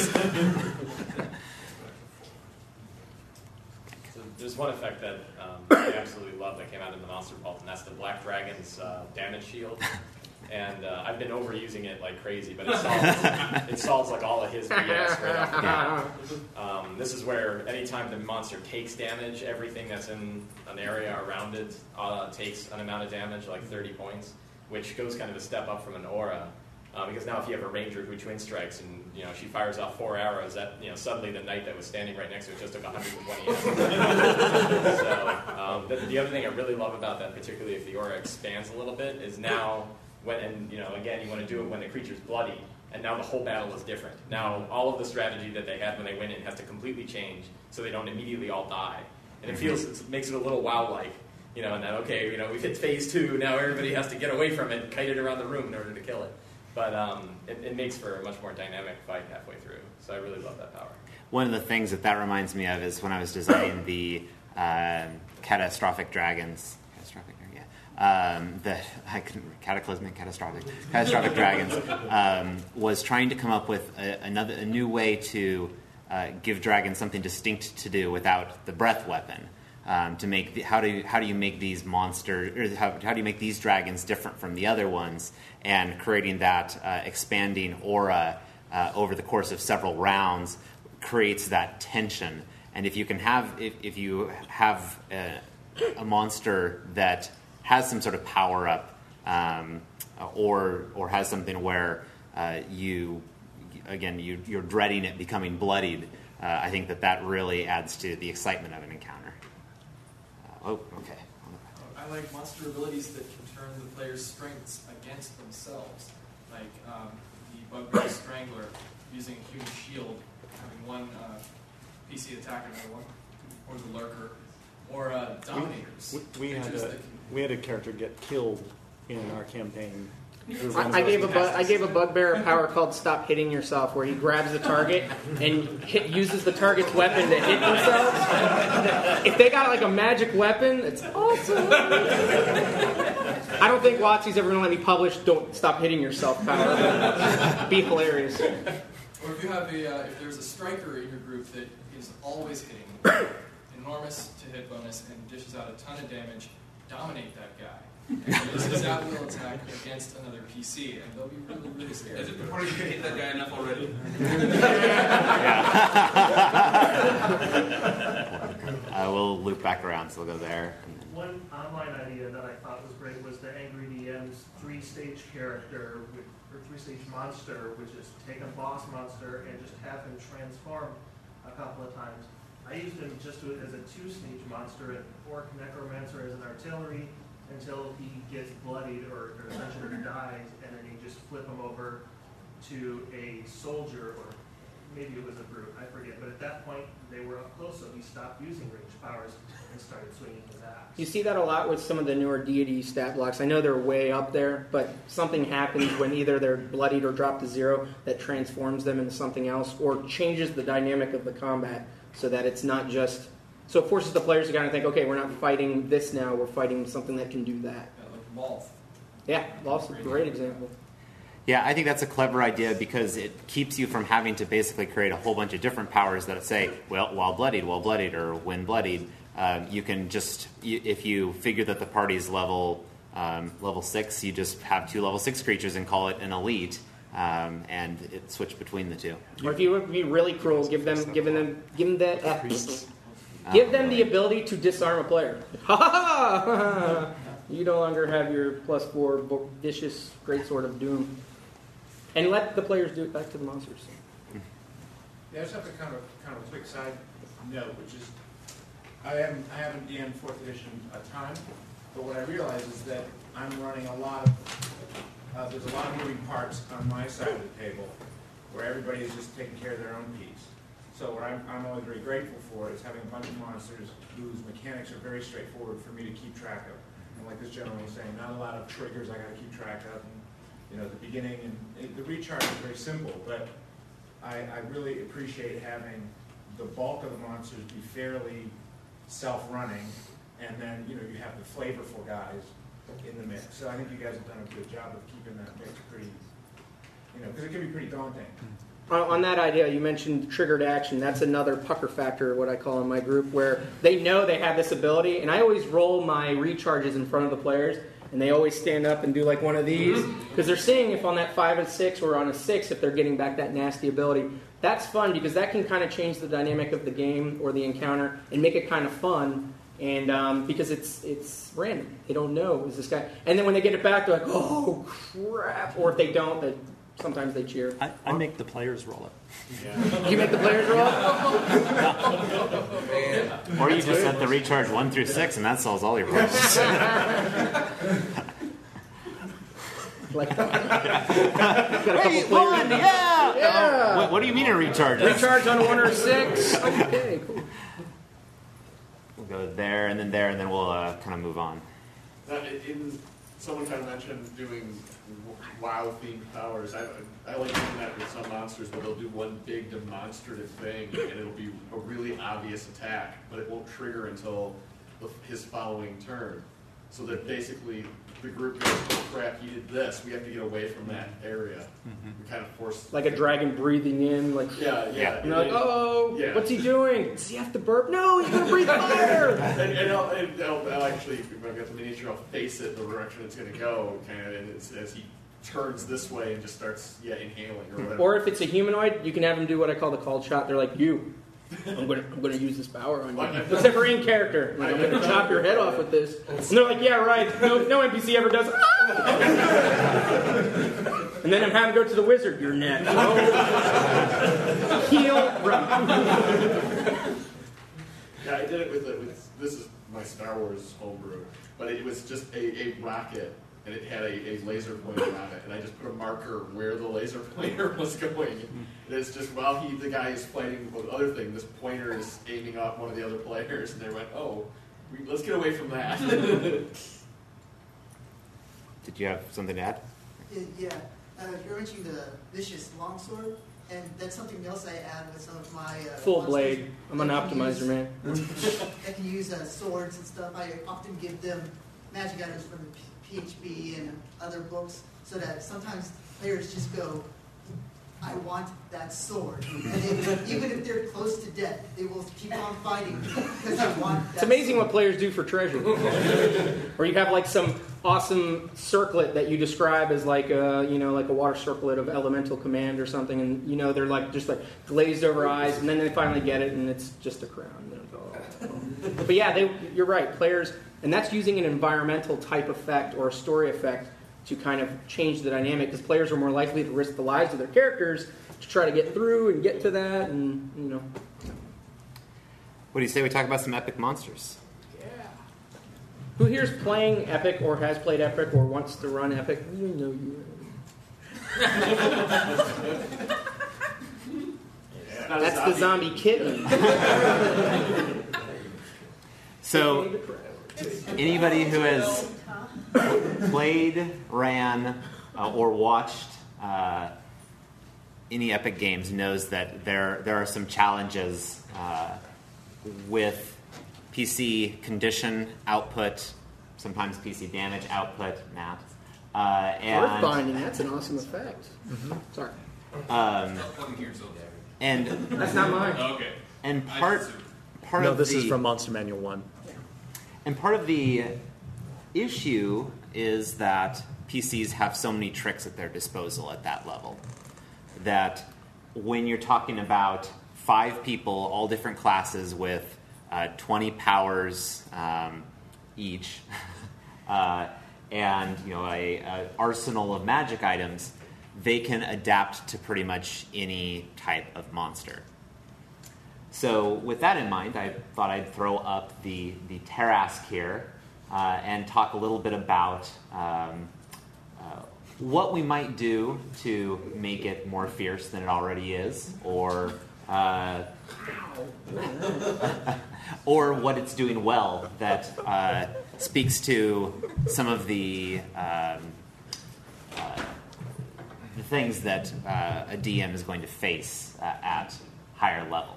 So there's one effect that I absolutely love that came out in the Monster Vault, and that's the Black Dragon's damage shield. And I've been overusing it like crazy, but it solves like all of his BS right off the bat. This is where anytime the monster takes damage, everything that's in an area around it takes an amount of damage, like 30 points, which goes kind of a step up from an aura. Because now if you have a ranger who twin strikes and she fires off 4 arrows, that suddenly the knight that was standing right next to it just took 120 arrows. So the other thing I really love about that, particularly if the aura expands a little bit, is now again, you want to do it when the creature's bloody, and now the whole battle is different. Now all of the strategy that they had when they went in has to completely change, so they don't immediately all die. And it makes it a little WoW-like, and then okay, we've hit phase 2. Now everybody has to get away from it and kite it around the room in order to kill it. But it makes for a much more dynamic fight halfway through. So I really love that power. One of the things that reminds me of is when I was designing the catastrophic dragons. Cataclysmic dragons was trying to come up with a new way to give dragons something distinct to do without the breath weapon. To make how do you make these monsters, or how do you make these dragons different from the other ones, and creating that expanding aura over the course of several rounds creates that tension. And if you have a monster that has some sort of power up, or has something where you're dreading it becoming bloodied, I think that really adds to the excitement of an encounter. Okay. I like monster abilities that can turn the player's strengths against themselves, like the Bugbear Strangler using a human shield, having one PC attack another one, or the Lurker or Dominators. We had a character get killed in our campaign. I gave a bugbear a power called Stop Hitting Yourself, where he grabs the target and uses the target's weapon to hit themselves. If they got like a magic weapon, it's awesome. I don't think WotC's ever going to let me publish "Don't Stop Hitting Yourself" power. Be hilarious. Or if you have if there's a striker in your group that is always hitting, enormous to hit bonus, and dishes out a ton of damage, dominate that guy. And this is at will attack against another PC, and they'll be really, really scared. As if the party could hit that guy enough already. We'll loop back around, so we'll go there. One online idea that I thought was great was the Angry DM's 3-stage character, or 3-stage monster, which is take a boss monster and just have him transform a couple of times. I used him just as a 2-stage monster, an orc necromancer as an artillery, until he gets bloodied or essentially dies, and then you just flip him over to a soldier, or maybe it was a brute, I forget. But at that point, they were up close, so he stopped using ranged powers and started swinging his axe. You see that a lot with some of the newer deity stat blocks. I know they're way up there, but something happens when either they're bloodied or drop to 0 that transforms them into something else, or changes the dynamic of the combat so that it's not just... So it forces the players to kind of think, okay, we're not fighting this now, we're fighting something that can do that. Yeah, like Lolth. Yeah, Lolth's a great example. Yeah, I think that's a clever idea because it keeps you from having to basically create a whole bunch of different powers that say, well, while bloodied, or when bloodied. You can just, if you figure that the party's level 6, you just have 2 level 6 creatures and call it an elite, and it switch between the two. Or if you would be really cruel, give them the ability to disarm a player. Ha ha ha! You no longer have your +4 vicious greatsword of doom, and let the players do it back to the monsters. Yeah, I just have a kind of a quick side note, which is I haven't DM'd 4th edition a ton, but what I realize is that I'm running a lot of there's a lot of moving parts on my side of the table, where everybody is just taking care of their own piece. So what I'm always very grateful for is having a bunch of monsters whose mechanics are very straightforward for me to keep track of. And like this gentleman was saying, not a lot of triggers I got to keep track of. And, at the beginning, and the recharge is very simple, but I really appreciate having the bulk of the monsters be fairly self-running, and then you have the flavorful guys in the mix. So I think you guys have done a good job of keeping that mix pretty, because it can be pretty daunting. On that idea, you mentioned triggered action. That's another pucker factor, what I call in my group, where they know they have this ability, and I always roll my recharges in front of the players, and they always stand up and do like one of these, because they're seeing if on that 5 and 6 or on a 6, if they're getting back that nasty ability. That's fun, because that can kind of change the dynamic of the game or the encounter and make it kind of fun, and because it's random. They don't know, is this guy? And then when they get it back, they're like, oh, crap. Or if they don't, sometimes they cheer. I make the players roll it. Yeah. You make the players roll it? Or you just set the recharge 1 through 6, and that solves all your problems. Like that. Hey, 1, yeah! What do you mean a recharge? Recharge on a 1 or 6. Okay, cool. We'll go there, and then we'll kind of move on. Someone kind of mentioned doing WoW-themed powers. I like doing that with some monsters, where they'll do one big demonstrative thing, and it'll be a really obvious attack, but it won't trigger until his following turn. So that basically the group goes, oh crap, he did this, we have to get away from that area. Mm-hmm. We kind of force... Like a dragon breathing in, like... Yeah. And you're like, what's he doing? Does he have to burp? No, he's going to breathe fire! and I'll actually, when I've got the miniature, I'll face it the direction it's going to go, kind of, and as he turns this way and just starts, inhaling or whatever. Or if it's a humanoid, you can have him do what I call the called shot. They're like, I'm going to use this power on you. Except for in character. Like, I'm going to chop your head off with this. And they're like, yeah, right. No NPC ever does. And then I'm having to go to the wizard. You're next. Heal. Run. Yeah, I did it with this is my Star Wars homebrew, but it was just a rocket, and it had a laser pointer on it, and I just put a marker where the laser pointer was going. And it's just, while the guy is fighting with other thing, this pointer is aiming off one of the other players, and they went, oh, Let's get away from that. Did you have something to add? Yeah, you're mentioning the vicious longsword, and that's something else I add with some of my Full monsters blade. I'm an that can optimizer, use- man. that can use swords and stuff. I often give them magic items from the PHB and other books, so that sometimes players just go, I want that sword. And even if they're close to death, they will keep on fighting because they want that It's amazing sword. what players do for treasure. Or you have like some awesome circlet that you describe as like a, like a water circlet of elemental command or something, and they're like just like glazed over eyes, and then they finally get it, and it's just a crown. But yeah, you're right, players, and that's using an environmental type effect or a story effect to kind of change the dynamic, because players are more likely to risk the lives of their characters to try to get through and get to that, and What do you say we talk about some epic monsters? Who here is playing Epic or has played Epic or wants to run Epic? You know you. That's the zombie kitten. So, anybody who has played, ran, or watched any Epic games knows that there are some challenges with PC condition output, sometimes PC damage output, Matt. Earth binding, that's an awesome effect. Sorry. And that's not mine. Okay. And part no, of this the, is from Monster Manual 1. And part of the issue is that PCs have so many tricks at their disposal at that level that when you're talking about 5 people, all different classes with 20 powers each, and a arsenal of magic items, they can adapt to pretty much any type of monster. So with that in mind, I thought I'd throw up the Tarrasque here and talk a little bit about what we might do to make it more fierce than it already is, or what it's doing well that speaks to some of the things that a DM is going to face at higher level.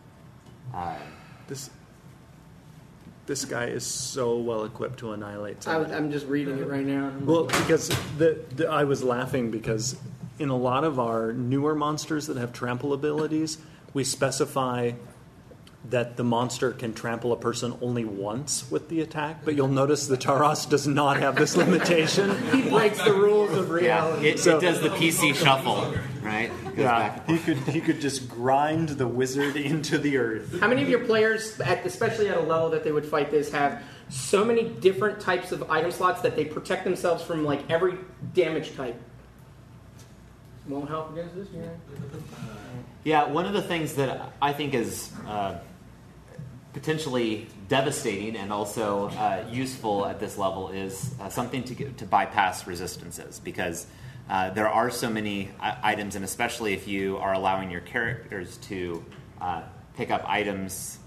This guy is so well equipped to annihilate somebody. I'm just reading it right now. Well, because I was laughing because in a lot of our newer monsters that have trample abilities, we specify that the monster can trample a person only once with the attack, but you'll notice the Tarrasque does not have this limitation. He breaks the rules of reality. It does the PC shuffle, right? He could just grind the wizard into the earth. How many of your players, especially at a level that they would fight this, have so many different types of item slots that they protect themselves from like every damage type? Won't help against this, Yeah, one of the things that I think is potentially devastating and also useful at this level is something to bypass resistances, because there are so many items, and especially if you are allowing your characters to pick up items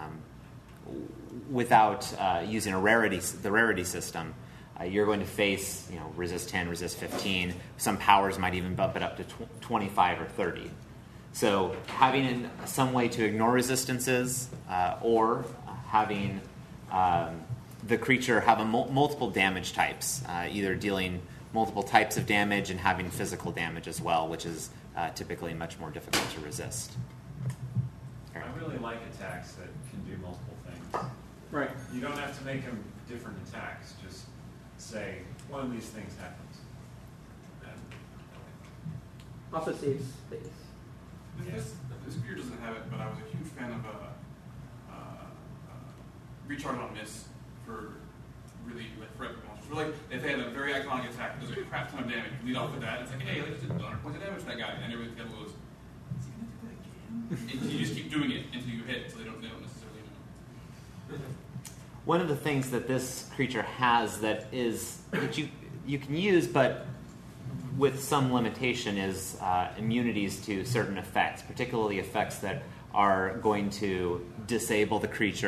without using the rarity system, you're going to face resist 10, resist 15. Some powers might even bump it up to 25 or 30. So having some way to ignore resistances or having the creature have multiple damage types, either dealing multiple types of damage and having physical damage as well, which is typically much more difficult to resist. I really like attacks that can do multiple things. Right. You don't have to make them different attacks. Just say one of these things happens. Also saves space. This beer doesn't have it, but I was a huge fan of Recharge on Miss for really for epic monsters. Like if they had a very iconic attack, there's a crap ton of damage. You lead off with that. It's like, hey, let's do 100 points of damage to that guy, and everybody kind of goes, "Is he gonna do that again?" And you just keep doing it until you hit, so they don't necessarily know. One of the things that this creature has that you can use, but with some limitation, is immunities to certain effects, particularly effects that are going to disable the creature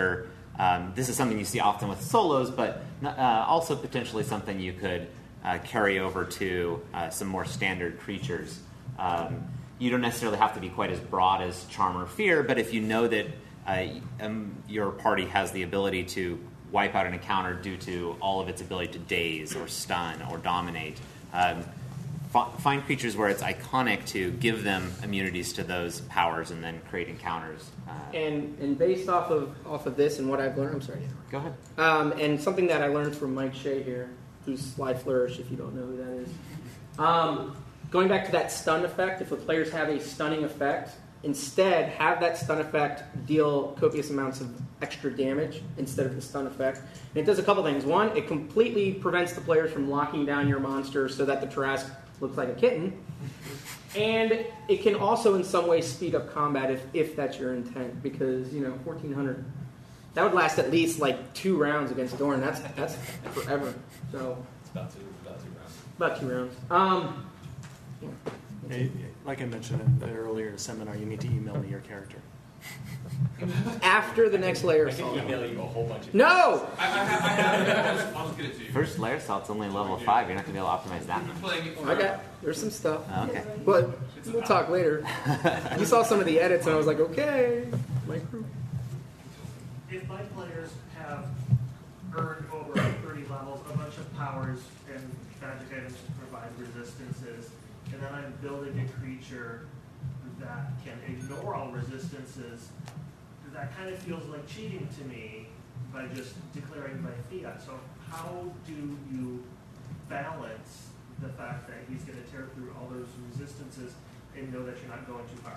This is something you see often with solos, but also potentially something you could carry over to some more standard creatures. You don't necessarily have to be quite as broad as Charm or Fear, but if you know that your party has the ability to wipe out an encounter due to all of its ability to daze or stun or dominate, find creatures where it's iconic to give them immunities to those powers and then create encounters. And based off of this and what I've learned, I'm sorry. Go ahead. And something that I learned from Mike Shea here, who's Sly Flourish, if you don't know who that is. Going back to that stun effect, if the players have a stunning effect, instead have that stun effect deal copious amounts of extra damage instead of the stun effect. And it does a couple things. One, it completely prevents the players from locking down your monster so that the Tarrasque looks like a kitten. And it can also in some way speed up combat if that's your intent, because 1400, that would last at least like 2 rounds against Dorn. That's forever. So It's about 2 rounds. About 2 rounds. Like I mentioned in the earlier seminar, you need to email me your character. After the next layer I can assault. email you a whole bunch of No! I'll just get it to you. First layer assault's only level 5. You're not going to be able to optimize that much. There's some stuff. Okay. But we'll talk later. You saw some of the edits, and I was like, okay, my crew. If my players have earned over 30 levels, a bunch of powers and magic items to provide resistances, and then I'm building a creature that can ignore all resistances, that kind of feels like cheating to me by just declaring my fiat. So how do you balance the fact that he's going to tear through all those resistances and know that you're not going too far?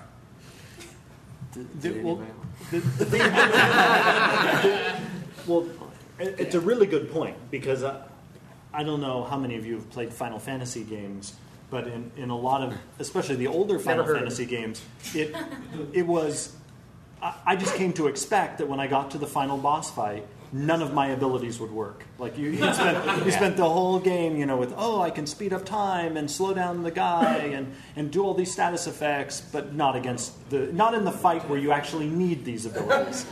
Well, it's a really good point, because I don't know how many of you have played Final Fantasy games, but in a lot of, especially the older Final Fantasy games, it was, I just came to expect that when I got to the final boss fight, none of my abilities would work. Like you spent the whole game, with, I can speed up time and slow down the guy and do all these status effects, but not in the fight where you actually need these abilities.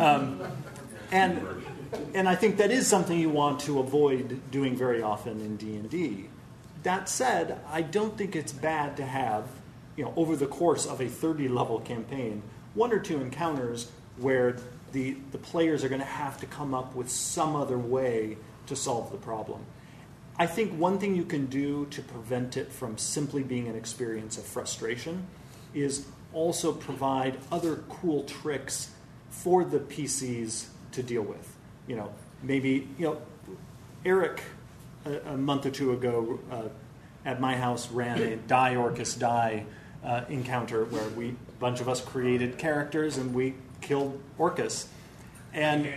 And I think that is something you want to avoid doing very often in D&D. That said, I don't think it's bad to have, over the course of a 30-level campaign, 1 or 2 encounters where the players are going to have to come up with some other way to solve the problem. I think one thing you can do to prevent it from simply being an experience of frustration is also provide other cool tricks for the PCs to deal with. Maybe, Eric a month or 2 ago at my house ran a Die Orcus Die encounter where a bunch of us created characters and we killed Orcus. And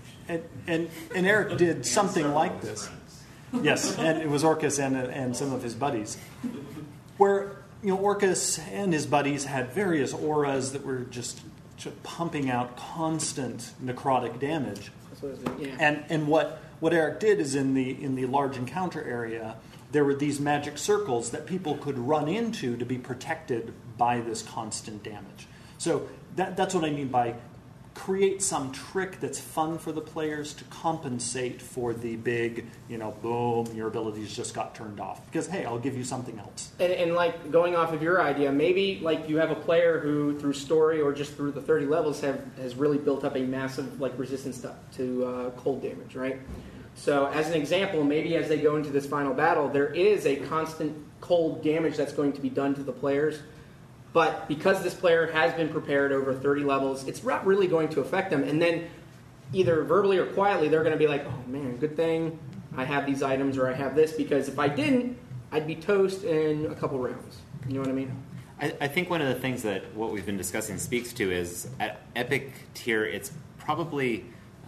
Eric did something like this. Yes, and it was Orcus and some of his buddies. Where, Orcus and his buddies had various auras that were just pumping out constant necrotic damage. Yeah. And what Eric did is in the large encounter area, there were these magic circles that people could run into to be protected by this constant damage. So that's what I mean by create some trick that's fun for the players to compensate for the big, boom, your abilities just got turned off. Because, hey, I'll give you something else. And like going off of your idea, maybe like you have a player who through story or just through the 30 levels has really built up a massive resistance to cold damage, right? So as an example, maybe as they go into this final battle, there is a constant cold damage that's going to be done to the players. But because this player has been prepared over 30 levels, it's not really going to affect them. And then either verbally or quietly, they're going to be like, oh man, good thing I have these items or I have this, because if I didn't, I'd be toast in a couple rounds. You know what I mean? I think one of the things that what we've been discussing speaks to is at Epic tier, it's probably,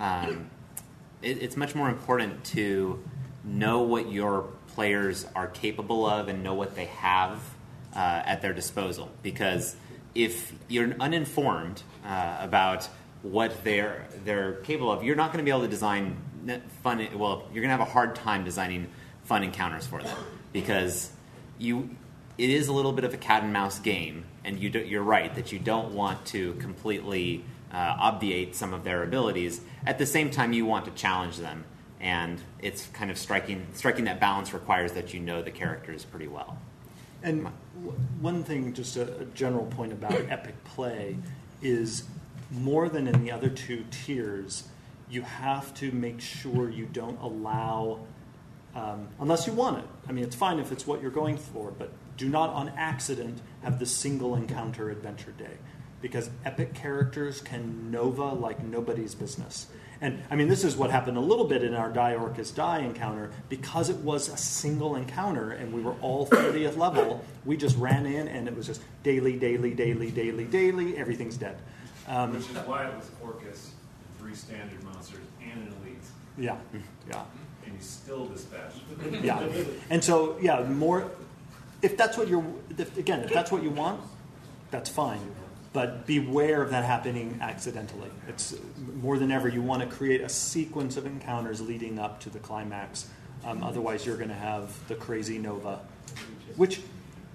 it's much more important to know what your players are capable of and know what they have at their disposal, because if you're uninformed about what they're capable of, you're not going to be able to design fun. Well, you're going to have a hard time designing fun encounters for them, because it is a little bit of a cat and mouse game, and you're right that you don't want to completely obviate some of their abilities. At the same time, you want to challenge them, and it's kind of striking that balance requires that you know the characters pretty well. And one thing, just a general point about epic play, is more than in the other two tiers, you have to make sure you don't allow, unless you want it. I mean, it's fine if it's what you're going for, but do not on accident have the single encounter adventure day, because epic characters can nova like nobody's business. And I mean, this is what happened a little bit in our Die Orcus Die encounter. Because it was a single encounter and we were all 30th level, we just ran in and it was just daily, everything's dead. Which is why it was Orcus, 3 standard monsters, and an elite. Yeah. And you still dispatched. Yeah. And so, more, if that's what if that's what you want, that's fine. But beware of that happening accidentally. It's more than ever, you want to create a sequence of encounters leading up to the climax. Otherwise, you're going to have the crazy nova, which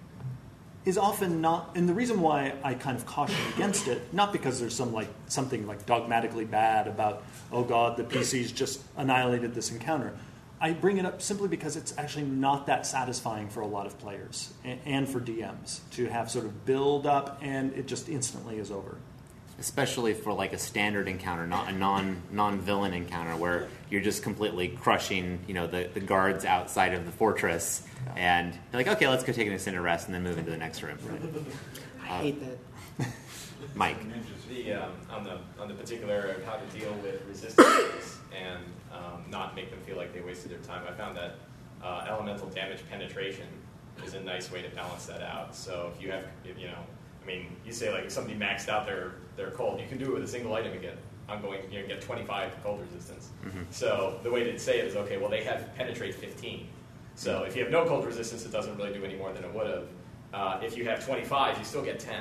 is often not. And the reason why I kind of caution against it, not because there's something dogmatically bad about, oh God, the PCs just annihilated this encounter. I bring it up simply because it's actually not that satisfying for a lot of players and for DMs to have sort of build up and it just instantly is over. Especially for like a standard encounter, not a non-villain encounter where you're just completely crushing, the guards outside of the fortress, and you're like, okay, let's go take an extended rest and then move into the next room. I hate that. Mike, on the particular of how to deal with resistances and not make them feel like they wasted their time, I found that elemental damage penetration is a nice way to balance that out. So if you have, you say like if somebody maxed out their cold, you can do it with a single item again. Get 25 cold resistance. Mm-hmm. So the way to say it is, okay, well they have penetrate 15. So if you have no cold resistance, it doesn't really do any more than it would have. If you have 25, you still get 10.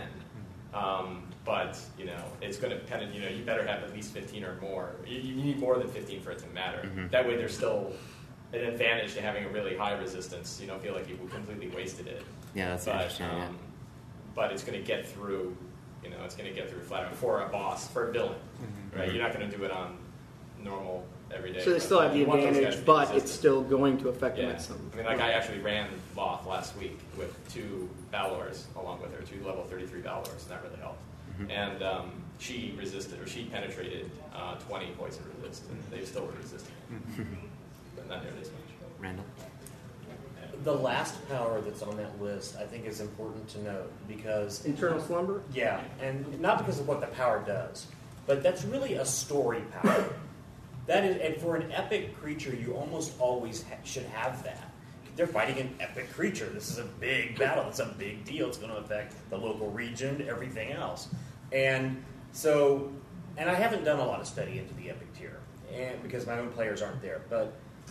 But it's going to penetrate. You better have at least 15 or more. You need more than 15 for it to matter. Mm-hmm. That way, there's still an advantage to having a really high resistance. You don't feel like you completely wasted it. Yeah, that's interesting. But it's going to get through. It's going to get through flat for a boss, for a villain, mm-hmm. right? You're not going to do it on normal everyday. So they still have the advantage, but it's still going to affect them at some point. I actually ran Loth last week with 2 Balors along with her, 2 level 33 Balors, and that really helped. Mm-hmm. And she penetrated 20 poison resist, and they still were resisting it. But not nearly as much. Randall? The last power that's on that list, I think, is important to note because... Internal Slumber? Yeah, and not because of what the power does, but that's really a story power. That is, and for an epic creature, you almost always should have that. They're fighting an epic creature. This is a big battle. It's a big deal. It's going to affect the local region, everything else. And so, and I haven't done a lot of study into the epic tier, and because my own players aren't there. But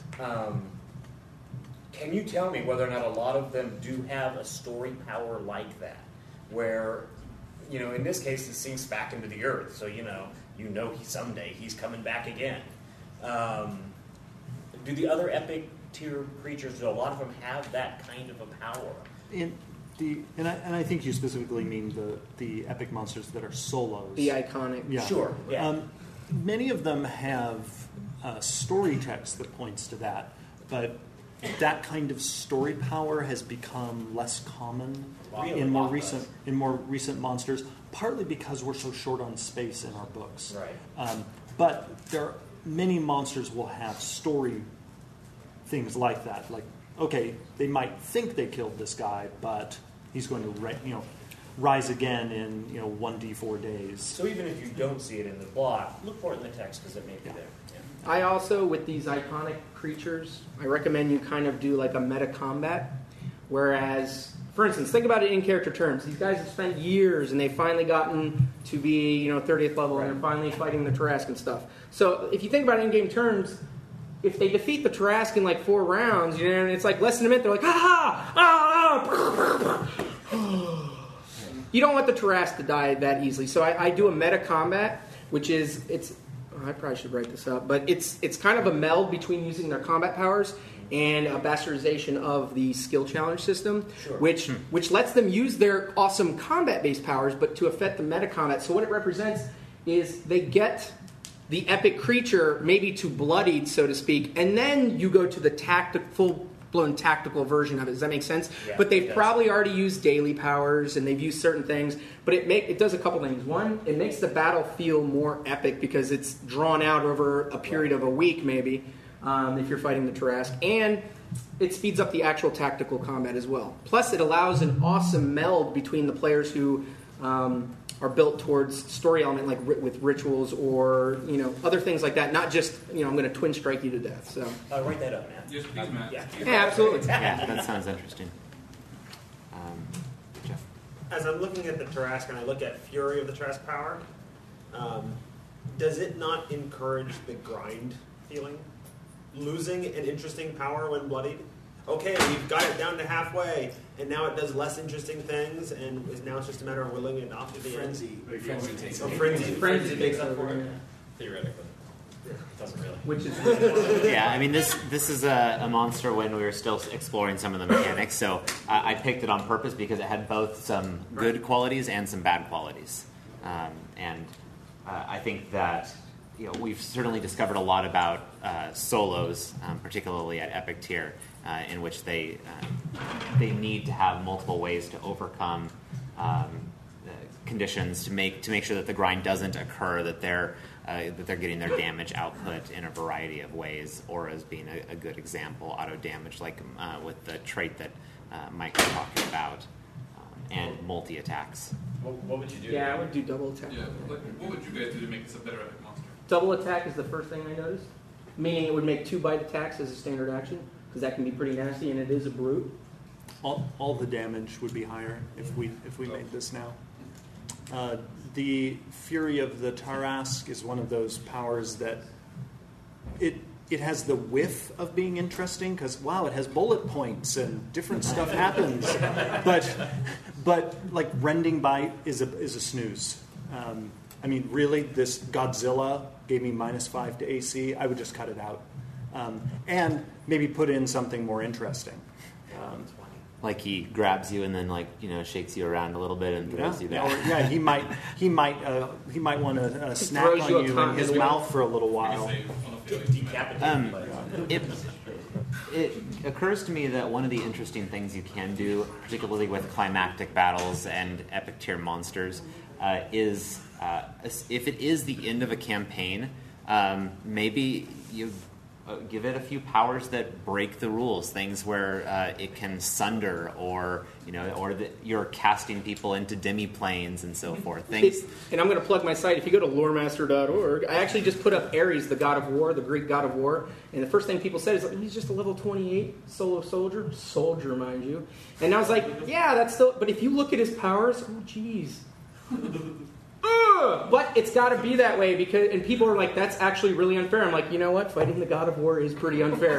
can you tell me whether or not a lot of them do have a story power like that, where, in this case, it sinks back into the earth, so someday he's coming back again. Do the other epic tier creatures, do a lot of them have that kind of a power? And I think you specifically mean the epic monsters that are solos. The iconic. Yeah. Sure. Yeah. Many of them have story text that points to that, but that kind of story power has become less common in more recent monsters. Partly because we're so short on space in our books. Right. But many monsters will have story things like that. Like, okay, they might think they killed this guy, but he's going to rise again in 1d4 days. So even if you don't see it in the block, look for it in the text because it may be there. Yeah. I also, with these iconic creatures, I recommend you kind of do like a meta combat. Whereas, for instance, think about it in character terms. These guys have spent years and they've finally gotten to be 30th level, and they're finally fighting the Tarrasque and stuff. So if you think about it in game terms, if they defeat the Tarrasque in like 4 rounds, and it's like less than a minute, they're like, You don't want the Tarrasque to die that easily. So I do a meta combat, which is, I probably should write this up, but it's kind of a meld between using their combat powers and a bastardization of the skill challenge system, sure. which lets them use their awesome combat-based powers, but to affect the meta combat. So what it represents is they get the epic creature maybe to bloodied, so to speak, and then you go to the full-blown tactical version of it. Does that make sense? Yeah, but they've it does. probably already used daily powers, and they've used certain things. But it does a couple things. One, it makes the battle feel more epic because it's drawn out over a period of a week, maybe, if you're fighting the Tarrasque. And it speeds up the actual tactical combat as well. Plus, it allows an awesome meld between the players who are built towards story element, like with rituals or other things like that. Not just I'm going to twin strike you to death. So Write that up, Matt. Yes, please, Matt. Yeah. absolutely. Yeah, that sounds interesting. Jeff? As I'm looking at the Tarrasque and I look at Fury of the Tarrasque power, does it not encourage the grind feeling? Losing an interesting power when bloodied? Okay, we've got it down to halfway, and now it does less interesting things, and now it's just a matter of willing it off at the end. Frenzy takes Oh, up. Frenzy takes up for it. Theoretically. It doesn't really. Which is Yeah, I mean, this is a monster when we were still exploring some of the mechanics, so I picked it on purpose because it had both some good qualities and some bad qualities. And I think that we've certainly discovered a lot about solos, particularly at Epic tier, in which they need to have multiple ways to overcome conditions to make sure that the grind doesn't occur, that they're getting their damage output in a variety of ways, or as being a good example, auto damage, like with the trait that Mike was talking about, and multi attacks. What would you do? Yeah, I would do double attack. Yeah, what would you guys do to make this a better epic monster? Double attack is the first thing I noticed, meaning it would make 2 bite attacks as a standard action, because that can be pretty nasty, and it is a brute. All the damage would be higher if we made this now. The Fury of the Tarrasque is one of those powers that it has the whiff of being interesting because wow, it has bullet points and different stuff happens, but like Rending Bite is a snooze. I mean, really, this Godzilla gave me -5 to AC. I would just cut it out and maybe put in something more interesting. Like he grabs you and then shakes you around a little bit and throws you back. Yeah, he might want to snack on you in his mouth for a little while. It occurs to me that one of the interesting things you can do, particularly with climactic battles and epic tier monsters, is if it is the end of a campaign, maybe you give it a few powers that break the rules, things where it can sunder, or that you're casting people into demi-planes and so forth. Things. And I'm going to plug my site. If you go to loremaster.org, I actually just put up Ares, the god of war, the Greek god of war, and the first thing people said is, he's just a level 28 solo soldier, mind you. And I was like, yeah, that's still. But if you look at his powers, oh geez. But it's got to be that way and people are like, that's actually really unfair. I'm like, you know what? Fighting the God of War is pretty unfair.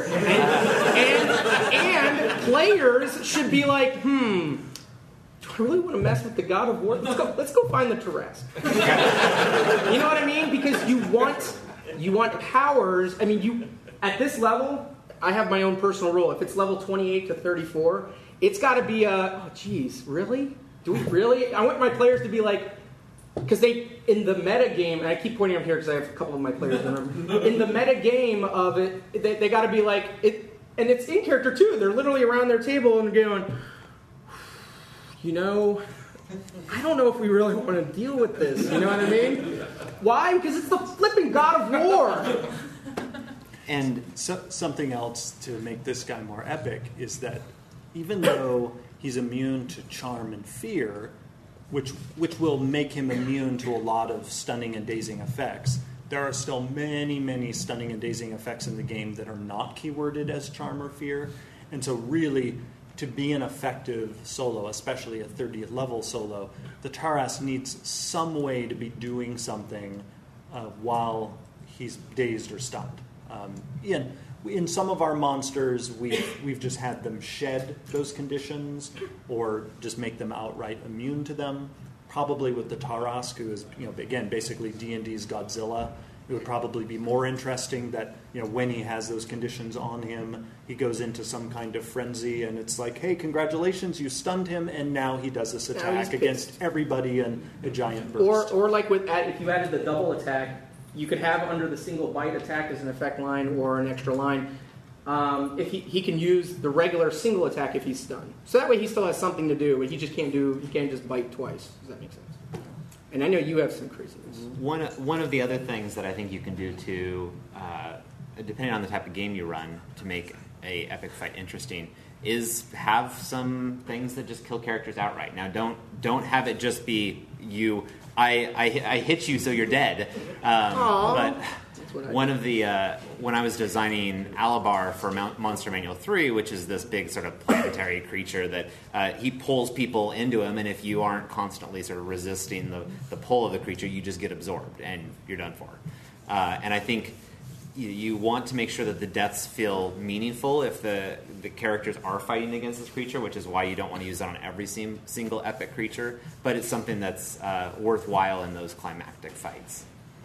And players should be like, do I really want to mess with the God of War? Let's go find the Tarrasque. You know what I mean? Because you want powers. I mean, at this level, I have my own personal rule. If it's level 28 to 34, it's got to be oh geez, really? Do we really? I want my players to be like. Because in the meta game, and I keep pointing up here because I have a couple of my players remember. In the meta game of it, they got to be like it, and it's in character too. They're literally around their table and going, I don't know if we really want to deal with this. You know what I mean? Why? Because it's the flipping God of War. And something else to make this guy more epic is that even though he's immune to charm and fear, which will make him immune to a lot of stunning and dazing effects, there are still many, many stunning and dazing effects in the game that are not keyworded as charm or fear. And so really, to be an effective solo, especially a 30th level solo, the Tarrasque needs some way to be doing something while he's dazed or stunned. In some of our monsters, we've just had them shed those conditions or just make them outright immune to them. Probably with the Tarrasque, who is again basically D&D's Godzilla, It would probably be more interesting that, when he has those conditions on him, he goes into some kind of frenzy and it's like, hey, congratulations, you stunned him, and now he does this attack against everybody in a giant burst. Or like if you added the double attack, you could have under the single bite attack as an effect line or an extra line. If he can use the regular single attack if he's stunned. So that way he still has something to do, but he can't just bite twice. Does that make sense? And I know you have some craziness. One of the other things that I think you can do to, depending on the type of game you run, to make a epic fight interesting, is have some things that just kill characters outright. Now, don't have it just be you. I hit you, so you're dead. But one of the when I was designing Alabar for Monster Manual 3, which is this big sort of planetary creature that he pulls people into him, and if you aren't constantly sort of resisting the pull of the creature, you just get absorbed and you're done for. And I think you want to make sure that the deaths feel meaningful if the characters are fighting against this creature, which is why you don't want to use that on every single epic creature, but it's something that's worthwhile in those climactic fights.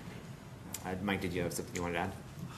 Mike, did you have something you wanted to add?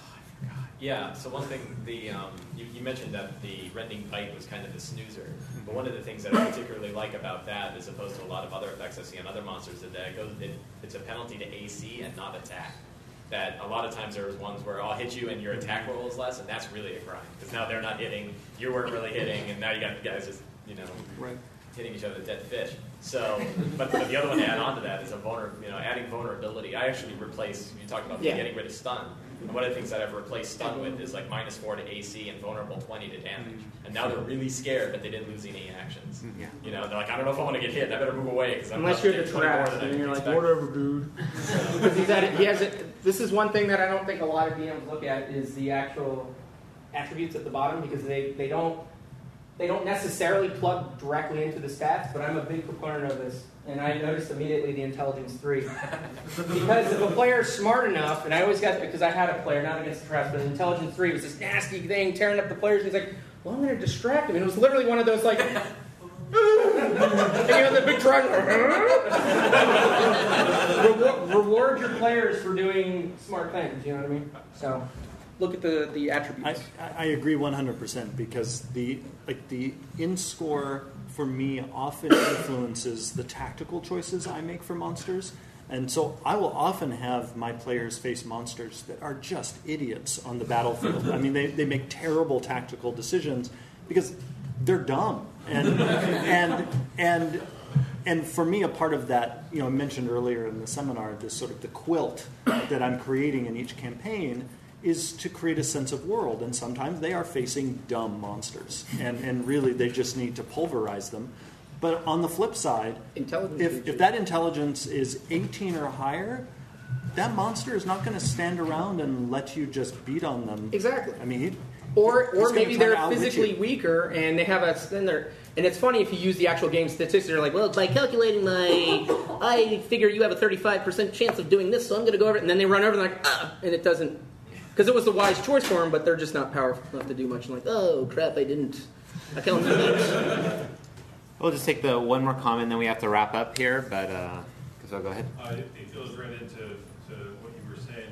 Yeah, so one thing, you mentioned that the rending bite was kind of the snoozer, but one of the things that I particularly like about that, as opposed to a lot of other effects I see on other monsters, is that it's a penalty to AC and not attack. That a lot of times there's ones where I'll hit you and your attack roll is less, and that's really a crime, because now they're not hitting, you weren't really hitting, and now you got guys just, hitting each other with dead fish. So, but the other one to add on to that is adding vulnerability. I actually replace, you talked about getting rid of stun. And one of the things that I've replaced stun with is like -4 to AC and vulnerable 20 to damage. And now they're really scared, but they didn't lose any actions. Yeah. They're like, I don't know if I want to get hit. I better move away because unless you're the trash, and you're like, whatever, dude. Because this is one thing that I don't think a lot of DMs look at is the actual attributes at the bottom, because they don't necessarily plug directly into the stats, but I'm a big proponent of this. And I noticed immediately the Intelligence 3. Because if a player's smart enough, and I always got, because I had a player, not against the trash, but Intelligence 3 was this nasty thing tearing up the players, and he's like, well, I'm going to distract him. And it was literally one of those, like, and the big trash, reward your players for doing smart things, you know what I mean? So look at the attributes. I agree 100%, because the in-score for me often influences the tactical choices I make for monsters. And so I will often have my players face monsters that are just idiots on the battlefield. I mean, they make terrible tactical decisions because they're dumb. And for me, a part of that, I mentioned earlier in the seminar, this sort of the quilt that I'm creating in each campaign is to create a sense of world, and sometimes they are facing dumb monsters, and really they just need to pulverize them. But on the flip side, if that intelligence is 18 or higher, that monster is not going to stand around and let you just beat on them. Exactly. I mean, or maybe they're physically weaker and they have and it's funny if you use the actual game statistics. They're like, well, by calculating I figure you have a 35% chance of doing this, so I'm going to go over it, and then they run over and they're like, and it doesn't. Because it was the wise choice for them, but they're just not powerful enough to do much. And like, oh, crap, I can't do that. We'll just take the one more comment, then we have to wrap up here. But, so go ahead. It goes right into what you were saying.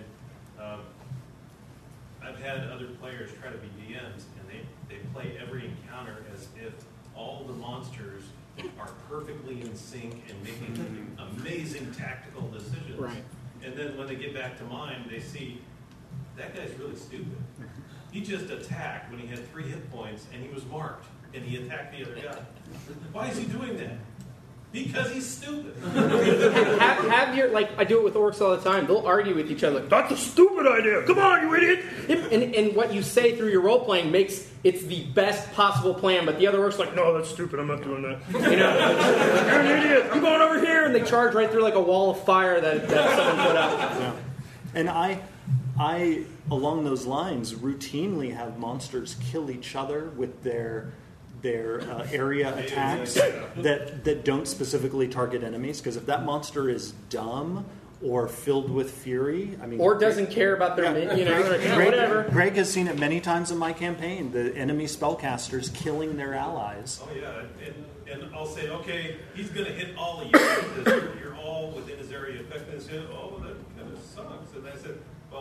I've had other players try to be DMs, and they play every encounter as if all the monsters are perfectly in sync and making amazing tactical decisions. Right. And then when they get back to mine, they see, that guy's really stupid. He just attacked when he had 3 hit points and he was marked and he attacked the other guy. Why is he doing that? Because he's stupid. have your, like, I do it with orcs all the time. They'll argue with each other. Like, that's a stupid idea. Come on, you idiot. And what you say through your role playing makes it's the best possible plan. But the other orcs are like, no, that's stupid. I'm not doing that. You're an idiot. I'm going over here. And they charge right through like a wall of fire that someone put up. Yeah. And I, along those lines, routinely have monsters kill each other with their area attacks that don't specifically target enemies. Because if that monster is dumb or filled with fury, or doesn't care about their, whatever. Greg has seen it many times in my campaign. The enemy spellcasters killing their allies. Oh yeah, and I'll say, okay, he's going to hit all of you because you're all within his area of effectiveness. Oh, that kind of sucks. And I said,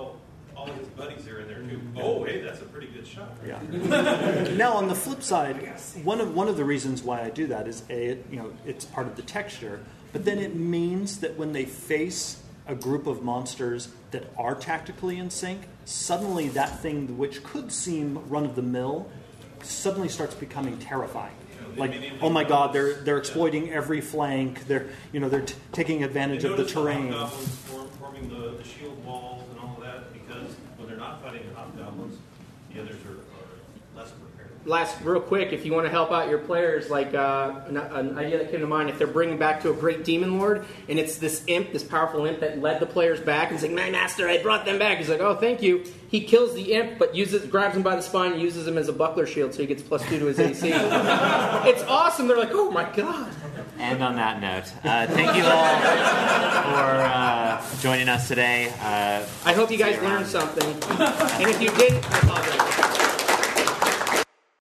Yeah. Now, on the flip side, one of the reasons why I do that is it's part of the texture, but then it means that when they face a group of monsters that are tactically in sync, suddenly that thing which could seem run of the mill suddenly starts becoming terrifying. Like, oh my God, they're exploiting every flank. They're taking advantage of the terrain. Hobgoblins forming the shield walls and all of that, because when they're not fighting hobgoblins, the others are less prepared. Last, real quick, if you want to help out your players, like an idea that came to mind, if they're bringing back to a great demon lord, and it's this imp, this powerful imp that led the players back, and he's like, "My master, I brought them back." He's like, "Oh, thank you." He kills the imp, but grabs him by the spine, and uses him as a buckler shield, so he gets +2 to his AC. It's awesome. They're like, "Oh my God." And on that note, thank you all for joining us today. I hope you guys learned something. And if you didn't, I apologize.